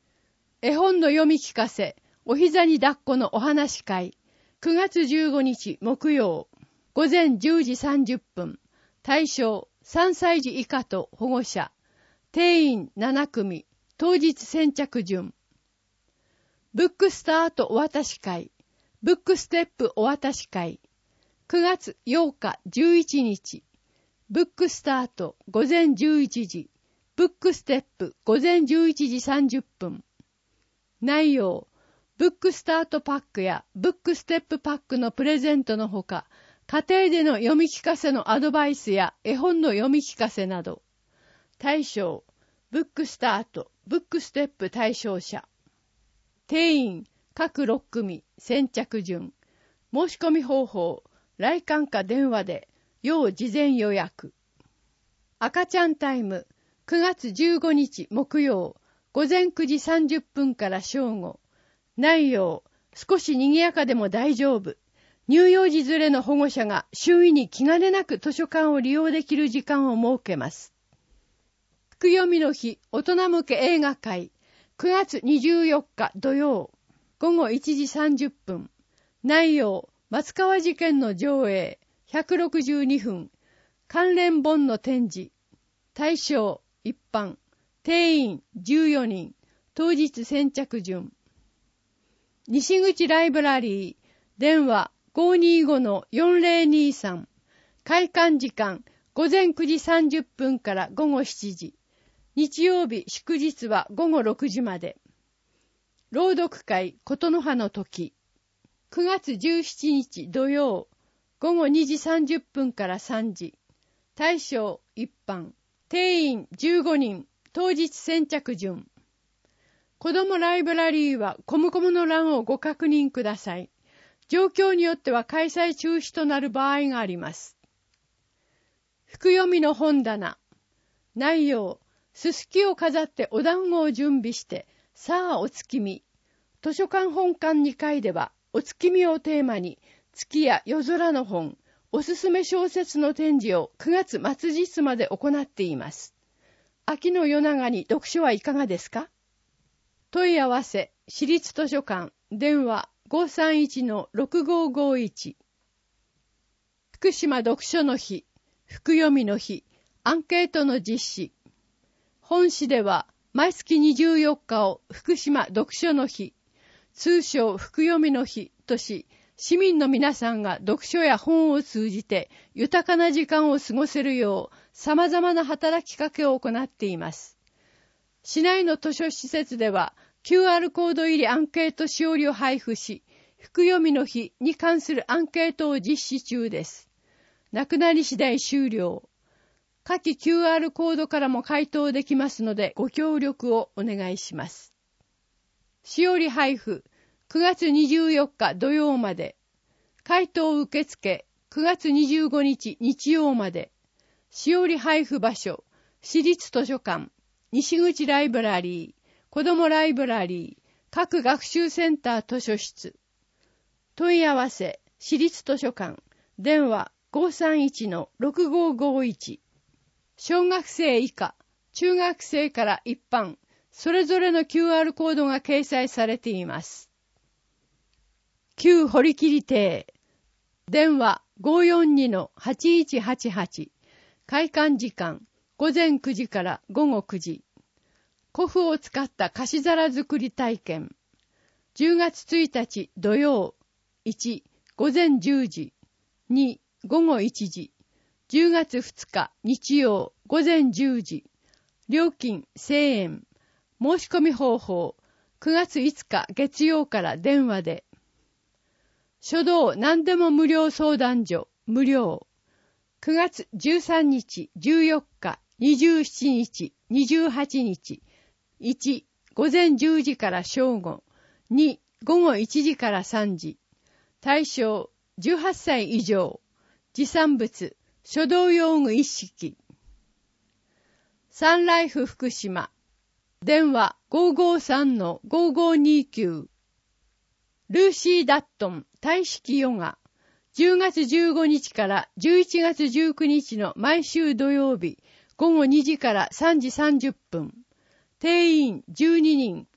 絵本の読み聞かせ、お膝に抱っこのお話会。くがつじゅうごにち木曜、午前じゅうじさんじゅっぷん。対象、さんさい児以下と保護者。定員ななくみ。当日先着順。ブックスタートお渡し会。ブックステップお渡し会。くがつようかじゅういちにち。ブックスタート午前じゅういちじ。ブックステップ午前じゅういちじさんじゅっぷん。内容、ブックスタートパックやブックステップパックのプレゼントのほか、家庭での読み聞かせのアドバイスや絵本の読み聞かせなど。対象、ブックスタート、ブックステップ対象者。定員、各ろっくみ、先着順。申し込み方法、来館か電話で、要事前予約。赤ちゃんタイム、くがつじゅうごにち木曜、午前くじさんじゅっぷんから正午。内容、少し賑やかでも大丈夫。乳幼児連れの保護者が周囲に気兼ねなく図書館を利用できる時間を設けます。福読みの日、大人向け映画会。くがつにじゅうよっか土曜、午後いちじさんじゅっぷん。内容、松川事件の上映、ひゃくろくじゅうにふん。関連本の展示。対象、一般。定員じゅうよにん。当日先着順。西口ライブラリー。電話 ごーにーごのよんぜろにさん。開館時間午前くじさんじゅっぷんから午後しちじ。日曜日祝日は午後ろくじまで。朗読会琴の葉の時。くがつじゅうしちにち土曜。午後にじさんじゅっぷんからさんじ。対象一般。定員じゅうごにん。当日先着順。子どもライブラリーはコムコムの欄をご確認ください。状況によっては開催中止となる場合があります。福読みの本棚。内容、すすきを飾ってお団子を準備して、さあお月見。図書館本館にかいでは、お月見をテーマに、月や夜空の本、おすすめ小説の展示をくがつまつ日まで行っています。秋の夜長に読書はいかがですか？問い合わせ、市立図書館、電話 ごーさんいちのろくごーごーいち。福島読書の日、福読みの日、アンケートの実施。本市では毎月にじゅうよっかを福島読書の日、通称福読みの日とし、市民の皆さんが読書や本を通じて豊かな時間を過ごせるよう様々な働きかけを行っています。市内の図書施設では キューアール コード入りアンケートしおりを配布し、福読みの日に関するアンケートを実施中です。なくなり次第終了。下記 キューアール コードからも回答できますのでご協力をお願いします。しおり配布くがつにじゅうよっか土曜まで。回答受付くがつにじゅうごにち日曜まで。しおり配布場所、市立図書館、西口ライブラリー、子どもライブラリー、各学習センター図書室。問い合わせ、市立図書館、電話 ごーさんいちのろくごーごーいち。小学生以下、中学生から一般、それぞれの キューアール コードが掲載されています。旧堀切邸。電話 ごーよんにのはちいちはちはち。開館時間午前くじから午後くじ。古布を使った菓子皿作り体験。じゅうがつついたち土曜。いち、午前じゅうじ。に、午後いちじ。じゅうがつふつか日曜午前じゅうじ。料金せんえん。申し込み方法。くがついつか月曜から電話で。書道何でも無料相談所、無料。くがつじゅうさんにち、じゅうよっか、にじゅうしちにち、にじゅうはちにち。いち、午前じゅうじから正午。に、午後いちじからさんじ。対象、じゅうはっさい以上。持参物、書道用具一式。サンライフ福島。電話 ごーごーさんのごーごーにーきゅう。ルーシー・ダットン体式ヨガ。じゅうがつじゅうごにちからじゅういちがつじゅうくにちの毎週土曜日、午後にじからさんじさんじゅっぷん。定員じゅうににん、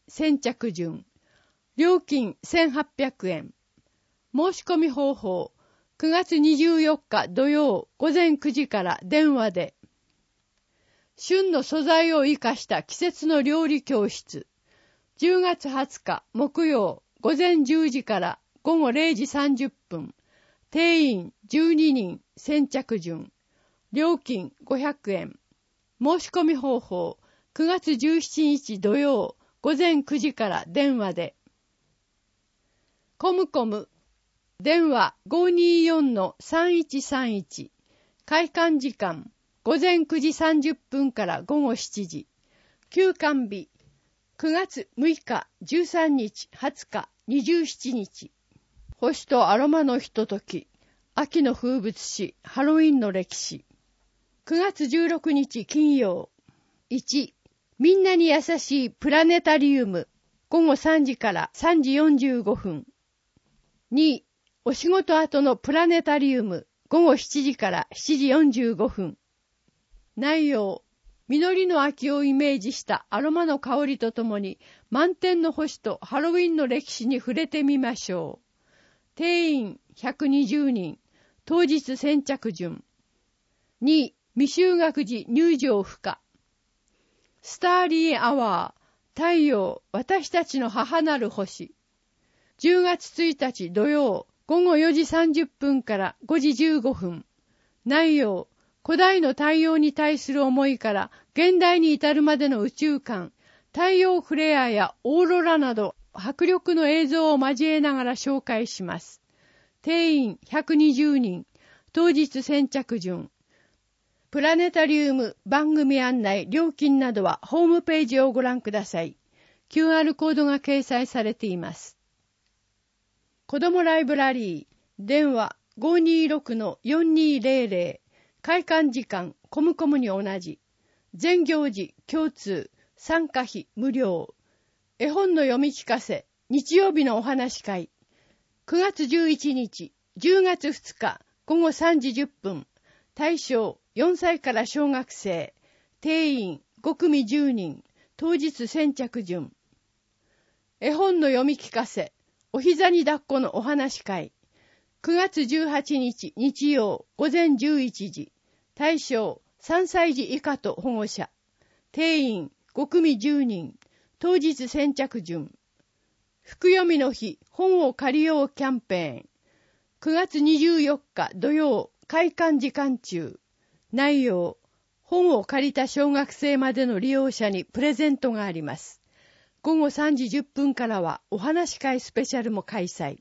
先着順。料金せんはっぴゃくえん。申し込み方法、くがつにじゅうよっか土曜午前くじから電話で。旬の素材を生かした季節の料理教室。じゅうがつはつか木曜午前じゅうじから午後れいじさんじゅっぷん。定員じゅうににん先着順。料金ごひゃくえん。申し込み方法、くがつじゅうしちにち土曜午前くじから電話で。コムコム。電話 ごーにーよんのさんいちさんいち。開館時間午前くじさんじゅっぷんから午後しちじ。休館日くがつむいか、じゅうさんにち、はつか、にじゅうしちにち。星とアロマのひととき。秋の風物詩、ハロウィンの歴史。くがつじゅうろくにち金曜。いち. みんなに優しいプラネタリウム。ごごさんじからさんじよんじゅうごふん。に. お仕事後のプラネタリウム。ごごしちじからしちじよんじゅうごふん。内容。実りの秋をイメージしたアロマの香りとともに満天の星とハロウィンの歴史に触れてみましょう。定員ひゃくにじゅうにん。当日先着順。に. 未就学児入場不可。スターリーアワー。太陽、私たちの母なる星。じゅうがつついたち土曜ごごよじさんじゅっぷんからごじじゅうごふん。内容。古代の太陽に対する思いから現代に至るまでの宇宙観、太陽フレアやオーロラなど迫力の映像を交えながら紹介します。定員ひゃくにじゅうにん、当日先着順。プラネタリウム番組案内、料金などはホームページをご覧ください。キューアール コードが掲載されています。子どもライブラリー、電話 ごーにーろくのよんにーぜろぜろ。開館時間、コムコムに同じ。全行事、共通、参加費、無料。絵本の読み聞かせ、日曜日のお話会。くがつじゅういちにち、じゅうがつふつか、ごごさんじじゅっぷん。対象、よんさいから小学生。定員、ごくみじゅうにん。当日先着順。絵本の読み聞かせ、お膝に抱っこのお話会。くがつじゅうはちにち、日曜、ごぜんじゅういちじ。対象、さんさいじ以下と保護者。定員、ごくみじゅうにん。当日先着順。福読みの日、本を借りようキャンペーン。くがつにじゅうよっか土曜、開館時間中。内容、本を借りた小学生までの利用者にプレゼントがあります。ごごさんじじゅっぷんからはお話会スペシャルも開催。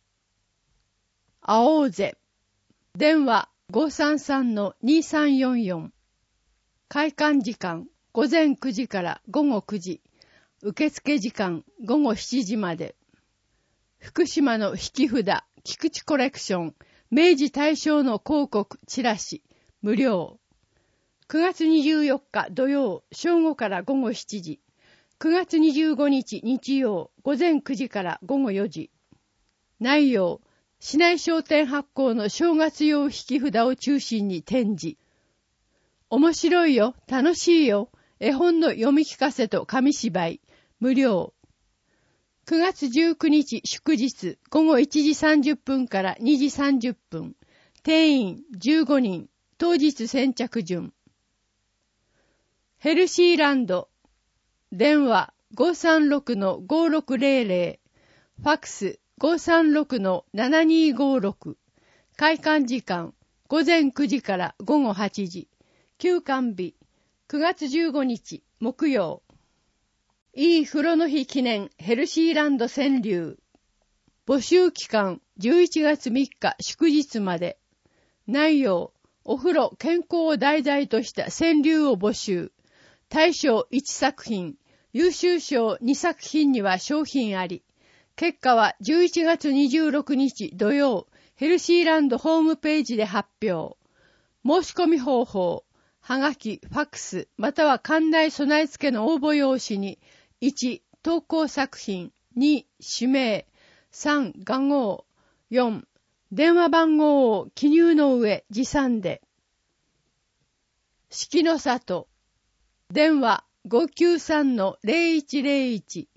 会おうぜ。電話 ごーさんさんのにーさんよんよん。開館時間ごぜんくじからごごくじ。受付時間ごごしちじまで。福島の引き札、菊池コレクション、明治大正の広告、チラシ、無料。くがつにじゅうよっか土曜、正午からごごしちじ。くがつにじゅうごにち日曜、ごぜんくじからごごよじ。内容、市内商店発行の正月用引き札を中心に展示。面白いよ、楽しいよ。絵本の読み聞かせと紙芝居。無料。くがつじゅうくにち祝日、ごごいちじさんじゅっぷんからにじさんじゅっぷん。定員じゅうごにん。当日先着順。ヘルシーランド。電話 ごーさんろくのごーろくぜろぜろ。ファックスごーさんろくのななにーごーろく。開館時間ごぜんくじからごごはちじ。休館日くがつじゅうごにち木曜。いい風呂の日記念ヘルシーランド川柳。募集期間じゅういちがつみっか祝日まで。内容、お風呂健康を題材とした川柳を募集。大賞いちさくひん、優秀賞にさくひんには賞品あり。結果はじゅういちがつにじゅうろくにち土曜、ヘルシーランドホームページで発表。申し込み方法、はがき、ファックス、または館内備え付けの応募用紙に、いち、投稿作品、に、氏名、さん、画号、よん、電話番号を記入の上、持参で。四季の里、電話 ごーきゅうさんのぜろいちぜろいち。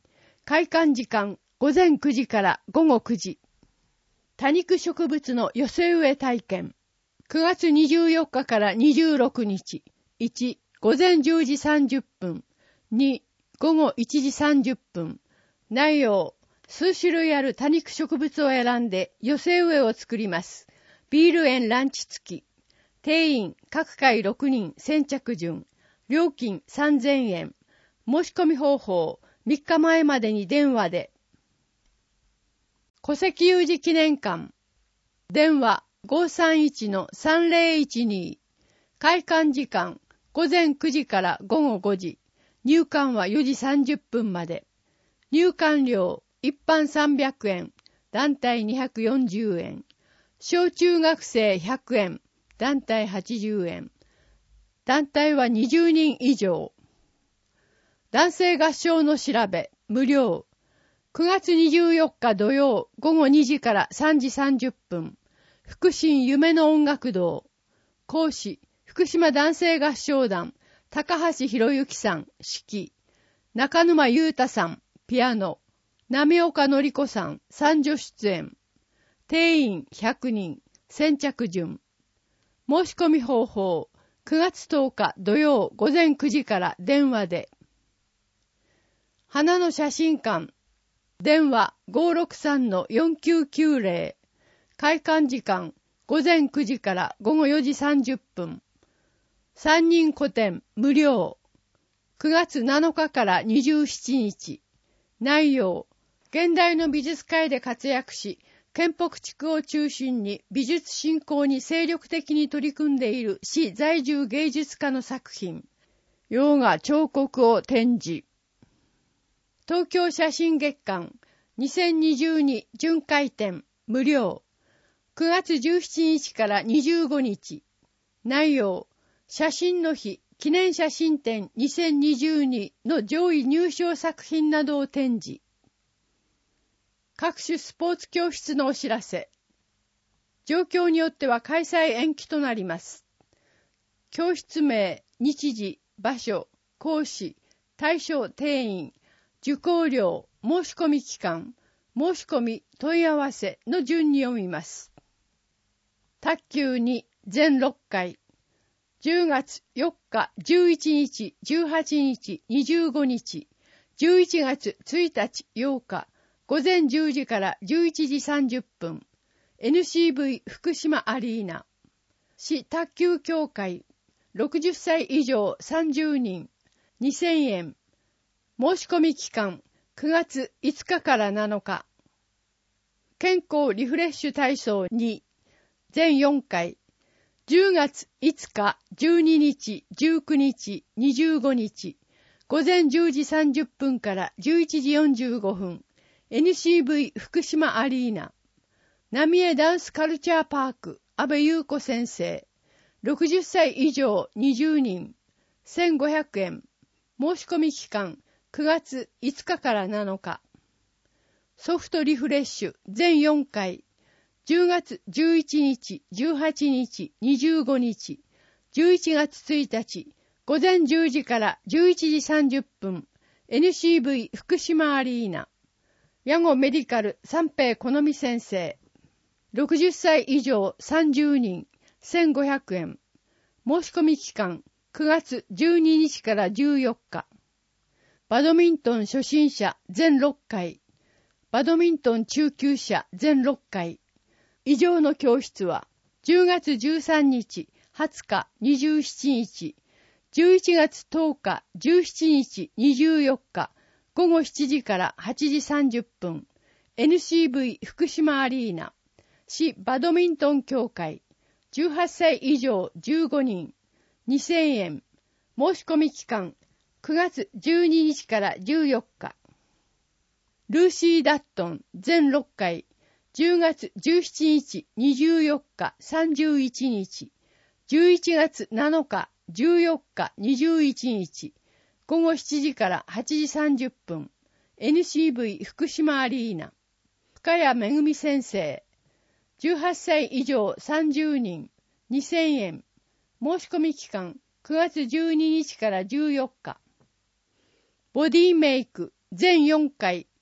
開館時間午前くじから午後くじ。多肉植物の寄せ植え体験。くがつにじゅうよっかからにじゅうろくにち。いち、午前じゅうじさんじゅっぷん。に、午後いちじさんじゅっぷん。内容、数種類ある多肉植物を選んで寄せ植えを作ります。ビール園ランチ付き。定員、各回ろくにん先着順。料金さんぜんえん。申し込み方法、みっかまえまでに電話で。戸籍有事記念館。電話 ごーさんいちのさんぜろいちに。開館時間午前くじから午後ごじ。入館はよじさんじゅっぷんまで。入館料一般さんびゃくえん、団体にひゃくよんじゅうえん。小中学生ひゃくえん、団体はちじゅうえん。団体はにじゅうにん以上。男性合唱の調べ、無料。くがつにじゅうよっか土曜午後にじからさんじさんじゅっぷん。福神夢の音楽堂。講師、福島男性合唱団、高橋博之さん、指揮。中沼裕太さん、ピアノ。波岡典子さん、三女出演。定員ひゃくにん、先着順。申し込み方法、くがつとおか土曜午前くじから電話で。花の写真館。電話 ごーろくさんのよんきゅうきゅうぜろ。開館時間午前くじから午後よじさんじゅっぷん。さんにん個展無料。くがつなのかからにじゅうしちにち。内容、現代の美術界で活躍し、県北地区を中心に美術振興に精力的に取り組んでいる市在住芸術家の作品。洋画彫刻を展示。東京写真月間にせんにじゅうに巡回展無料。くがつじゅうしちにちからにじゅうごにち。内容、写真の日記念写真展にせんにじゅうにの上位入賞作品などを展示。各種スポーツ教室のお知らせ。状況によっては開催延期となります。教室名、日時、場所、講師、対象定員、受講料、申し込み期間、申し込み、問い合わせの順に読みます。卓球に全ろっかい。じゅうがつよっか、じゅういちにち、じゅうはちにち、にじゅうごにち。じゅういちがつついたち、ようか、午前じゅうじからじゅういちじさんじゅっぷん。エヌシーブイ 福島アリーナ。市卓球協会。ろくじゅっさい以上さんじゅうにん。にせんえん。申し込み期間くがついつかからなのか。健康リフレッシュ体操に全よんかい。じゅうがついつか、じゅうににち、じゅうくにち、にじゅうごにち。午前じゅうじさんじゅっぷんからじゅういちじよんじゅうごふん。エヌシーブイ 福島アリーナ。浪江ダンスカルチャーパーク、安倍優子先生。ろくじゅっさい以上にじゅうにん。せんごひゃくえん。申し込み期間くがついつかからなのか。ソフトリフレッシュ全よんかい。じゅうがつじゅういちにち、じゅうはちにち、にじゅうごにち。じゅういちがつついたち、午前じゅうじからじゅういちじさんじゅっぷん。エヌシーブイ 福島アリーナ。矢後メディカル三平好美先生。ろくじゅっさい以上さんじゅうにん。せんごひゃくえん。申し込み期間くがつじゅうににちからじゅうよっか。バドミントン初心者全ろっかい。バドミントン中級者全ろっかい。以上の教室はじゅうがつじゅうさんにち、はつか、にじゅうしちにち、じゅういちがつとおか、じゅうしちにち、にじゅうよっか、ごごしちじからはちじさんじゅっぷん、エヌシーブイ 福島アリーナ、市バドミントン協会、じゅうはっさい以上じゅうごにん、にせんえん、申し込み期間、くがつじゅうににちからじゅうよっか。ルーシー・ダットン全ろっかい、じゅうがつじゅうしちにち、にじゅうよっか、さんじゅういちにち、じゅういちがつなのか、じゅうよっか、にじゅういちにち、ごごしちじからはちじさんじゅっぷん、エヌシーブイ 福島アリーナ。深谷めぐみ先生。じゅうはっさい以上さんじゅうにん、にせんえん。申し込み期間くがつじゅうににちからじゅうよっか。ボディメイク全よんかい。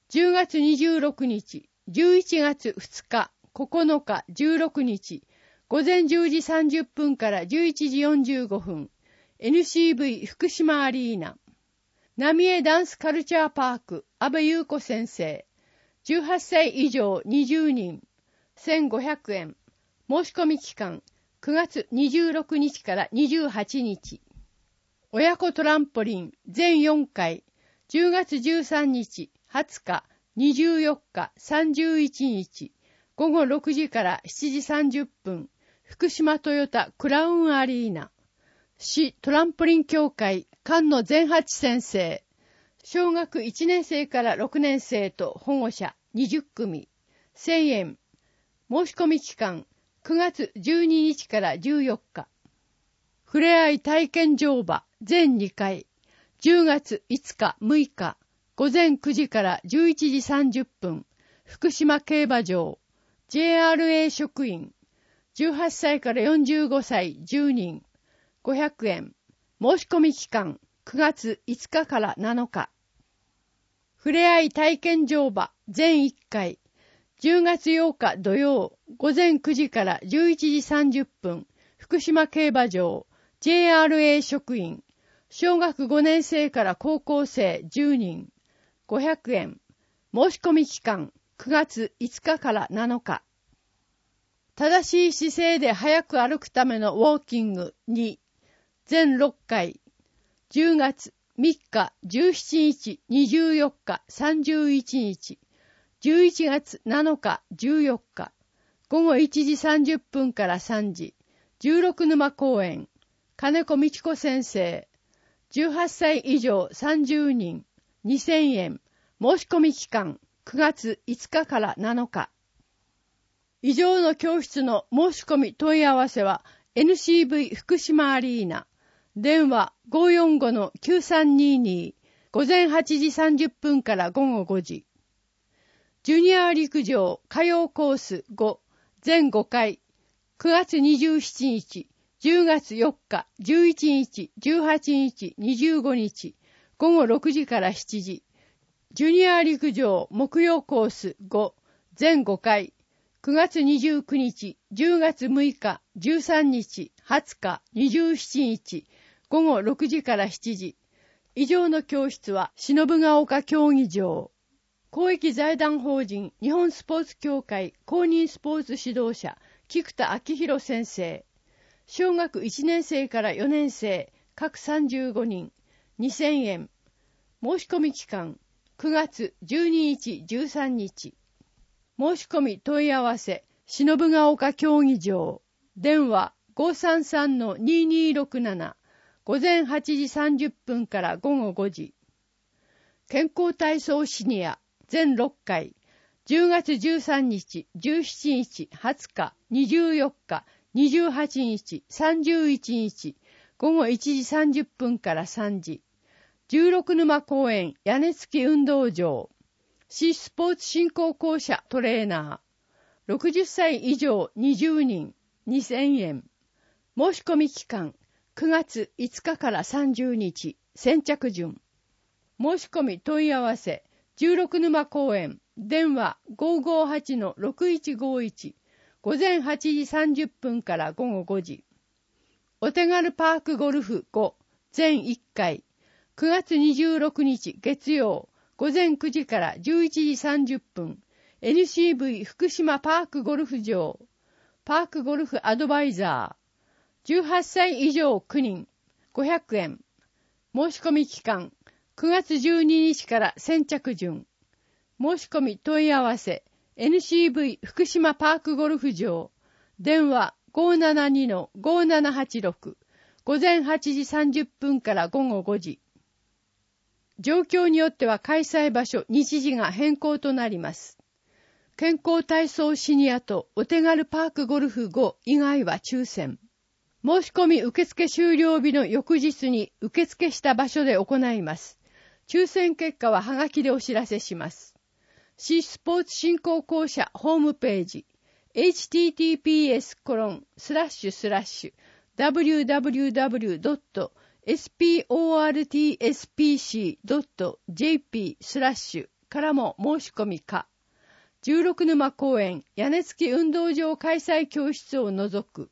じゅうがつにじゅうろくにち、じゅういちがつふつか、ここのか、じゅうろくにち、ごぜんじゅうじさんじゅっぷんからじゅういちじよんじゅうごふん、エヌシーブイ 福島アリーナ。浪江ダンスカルチャーパーク、安倍優子先生。じゅうはっさい以上にじゅうにん、せんごひゃくえん。申し込み期間、くがつにじゅうろくにちからにじゅうはちにち。親子トランポリン全よんかい、じゅうがつじゅうさんにち、はつか、にじゅうよっか、さんじゅういちにち、ごごろくじからしちじさんじゅっぷん、福島トヨタクラウンアリーナ。市トランポリン協会菅野善八先生。小学いちねんせいからろくねんせいと保護者にじゅっくみ、せんえん。申し込み期間、くがつじゅうににちからじゅうよっか。ふれあい体験乗馬全にかい、じゅうがついつかむいか、ごぜんくじからじゅういちじさんじゅっぷん、福島競馬場、ジェイアールエー 職員、じゅうはっさいからよんじゅうごさいじゅうにん、ごひゃくえん。申し込み期間、くがついつかからなのか。ふれあい体験乗馬全いっかい、じゅうがつようか土曜、ごぜんくじからじゅういちじさんじゅっぷん、福島競馬場、ジェイアールエー 職員、小学ごねんせいから高校生じゅうにん、ごひゃくえん。申し込み期間、くがついつかからなのか。正しい姿勢で早く歩くためのウォーキングに、全ろっかい、じゅうがつみっか、じゅうしちにち、にじゅうよっか、さんじゅういちにち、じゅういちがつなのか、じゅうよっか、ごごいちじさんじゅっぷんからさんじ、じゅうろくぬま公園、金子道子先生、じゅうはっさい以上さんじゅうにん、にせんえん、申し込み期間、くがついつかからなのか。以上の教室の申し込み問い合わせは エヌシーブイ 福島アリーナ、電話 ごーよんごのきゅうさんにーにー、ごぜんはちじさんじゅっぷんからごごごじ。ジュニア陸上火曜コースご、全ごかい、くがつにじゅうしちにち、じゅうがつよっか、じゅういちにち、じゅうはちにち、にじゅうごにち、ごごろくじからしちじ。ジュニア陸上木曜コースご、全ごかい、くがつにじゅうくにち、じゅうがつむいか、じゅうさんにち、はつか、にじゅうしちにち、ごごろくじからしちじ。以上の教室は篠ヶ丘競技場。公益財団法人日本スポーツ協会公認スポーツ指導者菊田昭弘先生。小学いちねんせいからよねんせい各さんじゅうごにん、にせんえん。申し込み期間、くがつじゅうににち、じゅうさんにち。申し込み問い合わせ、篠ヶ丘競技場。電話 ごーさんさんのにーにーろくなな、ごぜんはちじさんじゅっぷんからごごごじ。健康体操シニア、全ろっかい、じゅうがつじゅうさんにち、じゅうしちにち、はつか、にじゅうよっか、にじゅうはちにち、さんじゅういちにち、ごごいちじさんじゅっぷんからさんじ。じゅうろくぬま公園屋根付き運動場。市スポーツ振興公社トレーナー。ろくじゅっさい以上にじゅうにん、にせんえん。申し込み期間、くがついつかからさんじゅうにち、先着順。申し込み問い合わせ、じゅうろくぬま公園、電話 ごーごーはちのろくいちごいち、ごぜんはちじさんじゅっぷんからごごごじ。お手軽パークゴルフご、全いっかい、くがつにじゅうろくにち月曜、ごぜんくじからじゅういちじさんじゅっぷん、エヌシーブイ 福島パークゴルフ場、パークゴルフアドバイザー、じゅうはっさい以上きゅうにん、ごひゃくえん。申し込み期間、くがつじゅうににちから先着順。申し込み問い合わせ、エヌシーブイ 福島パークゴルフ場、電話 ごーななにのごーななはちろく、ごぜんはちじさんじゅっぷんからごごごじ。状況によっては開催場所、日時が変更となります。健康体操シニアとお手軽パークゴルフご以外は抽選。申し込み受付終了日の翌日に受付した場所で行います。抽選結果ははがきでお知らせします。市スポーツ振興公社ホームページ エイチティーティーピーエスコロンスラッシュスラッシュダブリューダブリューダブリュードットエスポーツシードットジェーピースラッシュからも申し込みか。十六沼公園屋根付き運動場開催教室を除く。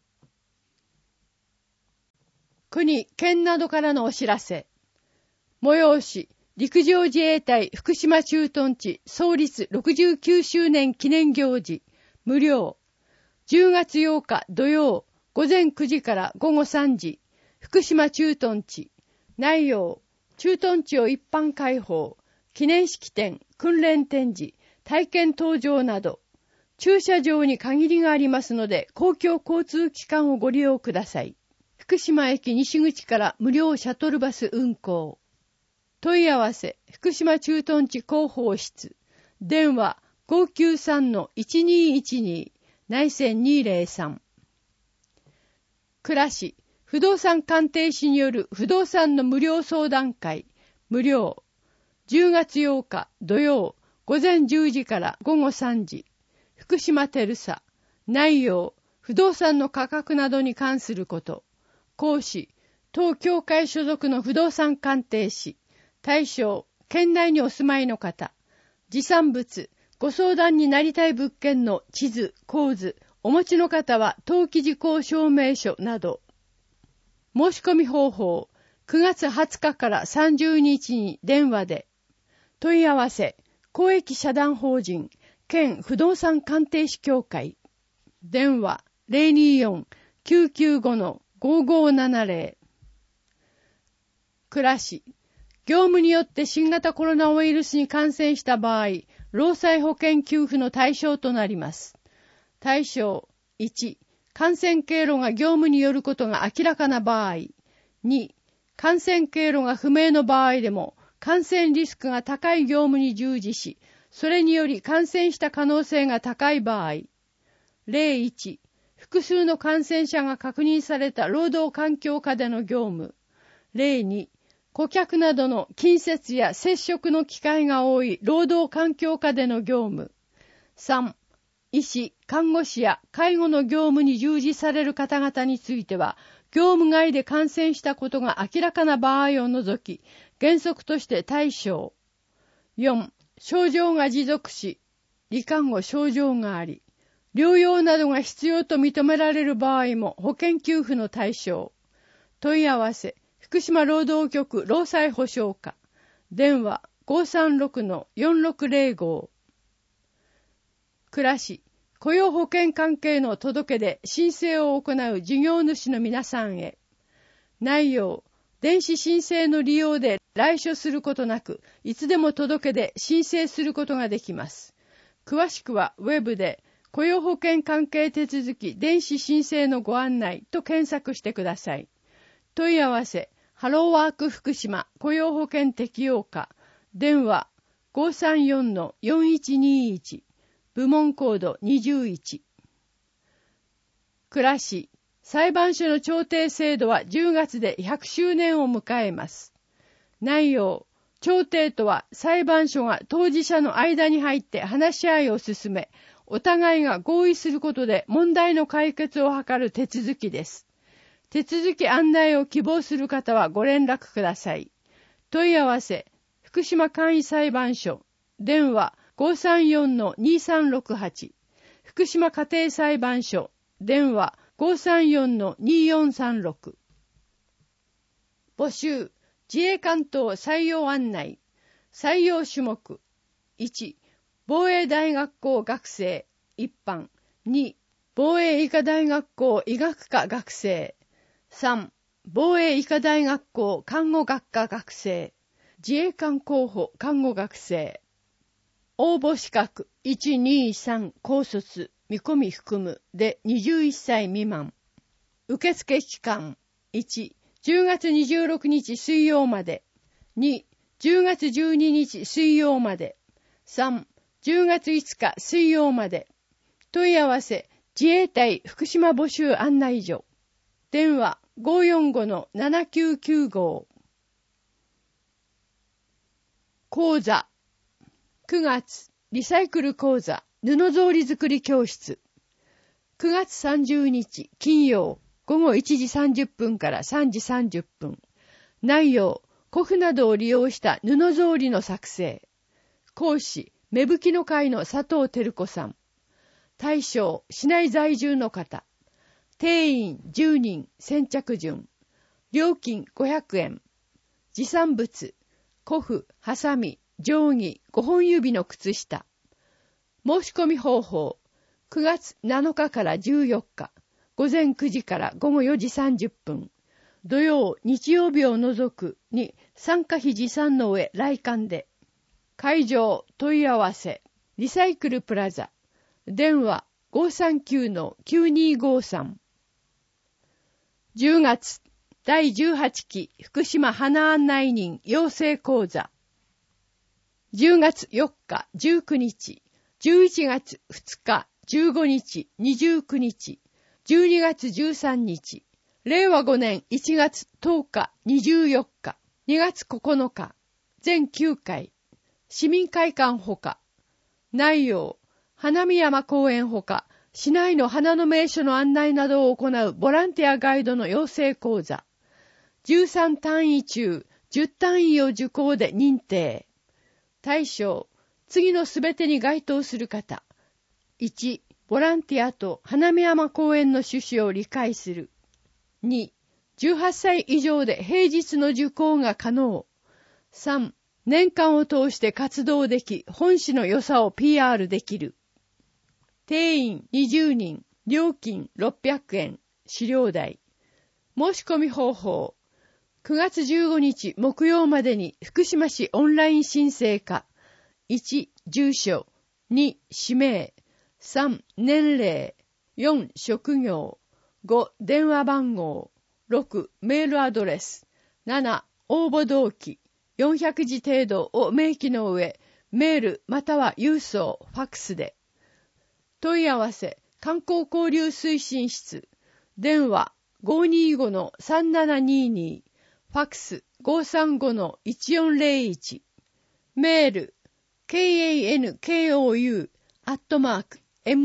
国、県などからのお知らせ。催し、陸上自衛隊福島駐屯地創立ろくじゅうきゅうしゅうねん記念行事、無料。じゅうがつようか土曜、午前くじから午後さんじ、福島駐屯地。内容、駐屯地を一般開放、記念式典、訓練展示、体験登場など、駐車場に限りがありますので、公共交通機関をご利用ください。福島駅西口から無料シャトルバス運行。問い合わせ、福島駐屯地広報室。電話 ごーきゅうさんのいちにーいちに、内線にーぜろさん。暮らし、不動産鑑定士による不動産の無料相談会、無料。じゅうがつようか土曜、午前じゅうじから午後さんじ。福島テルサ。内容、不動産の価格などに関すること。講師、当協会所属の不動産鑑定士。対象、県内にお住まいの方。持参物、ご相談になりたい物件の地図、構図、お持ちの方は登記事項証明書など。申し込み方法、くがつはつかからさんじゅうにちに電話で。問い合わせ、公益社団法人、県不動産鑑定士協会。電話、ゼロにーよん きゅうきゅうご ごーごーななぜろ。暮らし、業務によって新型コロナウイルスに感染した場合、労災保険給付の対象となります。対象、いち、感染経路が業務によることが明らかな場合。に、感染経路が不明の場合でも、感染リスクが高い業務に従事し、それにより感染した可能性が高い場合。ゼロいち、複数の感染者が確認された労働環境下での業務。ゼロに、顧客などの近接や接触の機会が多い労働環境下での業務。さん、医師、看護師や介護の業務に従事される方々については、業務外で感染したことが明らかな場合を除き、原則として対象。よん、症状が持続し、罹患後症状があり、療養などが必要と認められる場合も保険給付の対象。問い合わせ、福島労働局労災保障課。電話 ごーさんろくのよんろくゼロご。暮らし、雇用保険関係の届け出申請を行う事業主の皆さんへ。内容、電子申請の利用で来所することなく、いつでも届け出申請することができます。詳しくはウェブで雇用保険関係手続き電子申請のご案内と検索してください。問い合わせ、ハローワーク福島雇用保険適用課。電話 ごーさんよんのよんいちにいち。部門コードにじゅういち。暮らし、裁判所の調停制度はじゅうがつでひゃくしゅうねんを迎えます。内容、調停とは裁判所が当事者の間に入って話し合いを進め、お互いが合意することで問題の解決を図る手続きです。手続き案内を希望する方はご連絡ください。問い合わせ、福島簡易裁判所。電話 ごーさんよんのにさんろくはち。福島家庭裁判所。電話 ごーさんよんのによんさんろく。募集、自衛官等採用案内。採用種目。いち、防衛大学校学生、一般。に、防衛医科大学校医学科学生。さん、防衛医科大学校看護学科学生。自衛官候補看護学生。応募資格いち、に、さん高卒見込み含むでにじゅういっさい未満。受付期間いち、じゅうがつにじゅうろくにち水曜まで。に、じゅうがつじゅうににち水曜まで。さん、じゅうがついつか水曜まで。問い合わせ、自衛隊福島募集案内所。電話 ごーよんごのななきゅうきゅうご。講座。くがつ、リサイクル講座、布草履作り教室。くがつさんじゅうにち金曜、ごごいちじさんじゅっぷんからさんじさんじゅっぷん。内容、古布などを利用した布草履の作成。 講師、芽吹の会の佐藤照子さん。大将、市内在住の方。定員じゅうにん、先着順。料金ごひゃくえん。持参物、古布、ハサミ、定規、ごほん指の靴下。申し込み方法、くがつなのかからじゅうよっか、ごぜんくじからごごよじさんじゅっぷん。土曜、日曜日を除くに参加費持参の上来館で。会場問い合わせ、リサイクルプラザ。電話 ごさんきゅうのきゅうにーごさん。じゅうがつ、だいじゅうはちき福島花案内人養成講座。じゅうがつよっか、じゅうくにち、じゅういちがつふつか、じゅうごにち、にじゅうくにち、じゅうにがつじゅうさんにち、れいわごねんいちがつとおか、にじゅうよっか、にがつここのか、全きゅうかい、市民会館ほか。内容、花見山公園ほか、市内の花の名所の案内などを行うボランティアガイドの養成講座。じゅうさんたんい中、じゅったんいを受講で認定。対象、次のすべてに該当する方。いち、ボランティアと花見山公園の趣旨を理解する。に、じゅうはっさい以上で平日の受講が可能。さん、年間を通して活動でき、本市の良さを ピーアール できる。定員にじゅうにん、料金ろっぴゃくえん、資料代。申し込み方法。くがつじゅうごにち木曜までに福島市オンライン申請課。いち、住所。に、氏名。さん、年齢。よん、職業。ご、電話番号。ろく、メールアドレス。なな、応募動機。よんひゃくじ程度を明記の上、メールまたは郵送、ファックスで。問い合わせ、観光交流推進室。電話 ごにーごのさんななにーにー。ファックス ごさんごのいちよんぜろいち。メール kankou アットマーク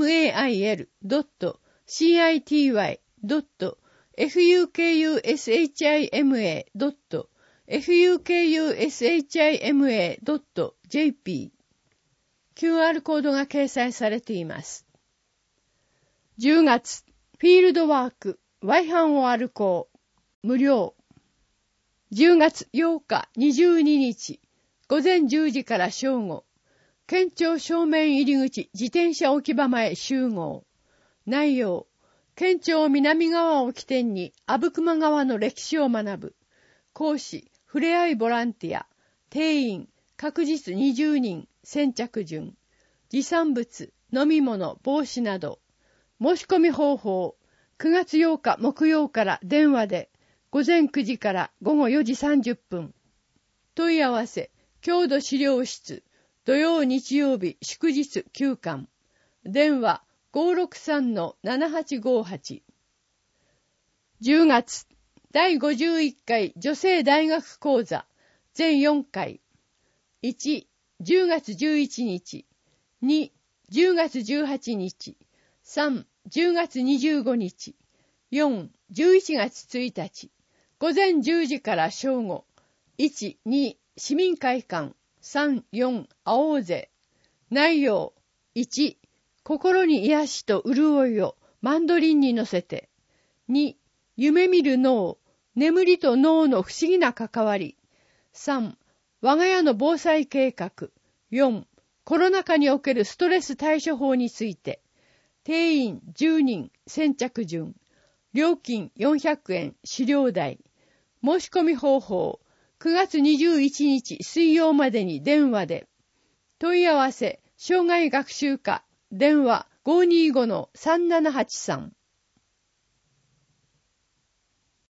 mail.city.fukushima.fukushima.jp。 キューアール コードが掲載されています。じゅうがつ、フィールドワーク、ワイハンを歩こう、無料。じゅうがつようか、にじゅうににち、ごぜんじゅうじから正午、県庁正面入り口自転車置き場前集合。内容、県庁南側を起点に阿武隈川の歴史を学ぶ。講師、ふれあいボランティア。定員、確実にじゅうにん、先着順。持参物、飲み物、帽子など。申し込み方法、くがつようか木曜から電話で、ごぜんくじからごごよじさんじゅっぷん。問い合わせ、郷土資料室、土曜日曜日祝日休館。電話 ごろくさんのななはちごはち。じゅうがつ、だいごじゅういっかい女性大学講座、全よんかい。いち、じゅうがつじゅういちにち。に、じゅうがつじゅうはちにち。さん、じゅうがつにじゅうごにち。よん、じゅういちがつついたち。ごぜんじゅうじから正午。いち、に、市民会館。さん、よん、青瀬。内容。いち、心に癒しと潤いをマンドリンに乗せて。に、夢見る脳。眠りと脳の不思議な関わり。さん、我が家の防災計画。よん、コロナ禍におけるストレス対処法について。定員じゅうにん、先着順。料金よんひゃくえん、資料代。申し込み方法、くがつにじゅういちにち水曜までに電話で。問い合わせ、障害学習課、電話 ごにーごのさんななはちさん。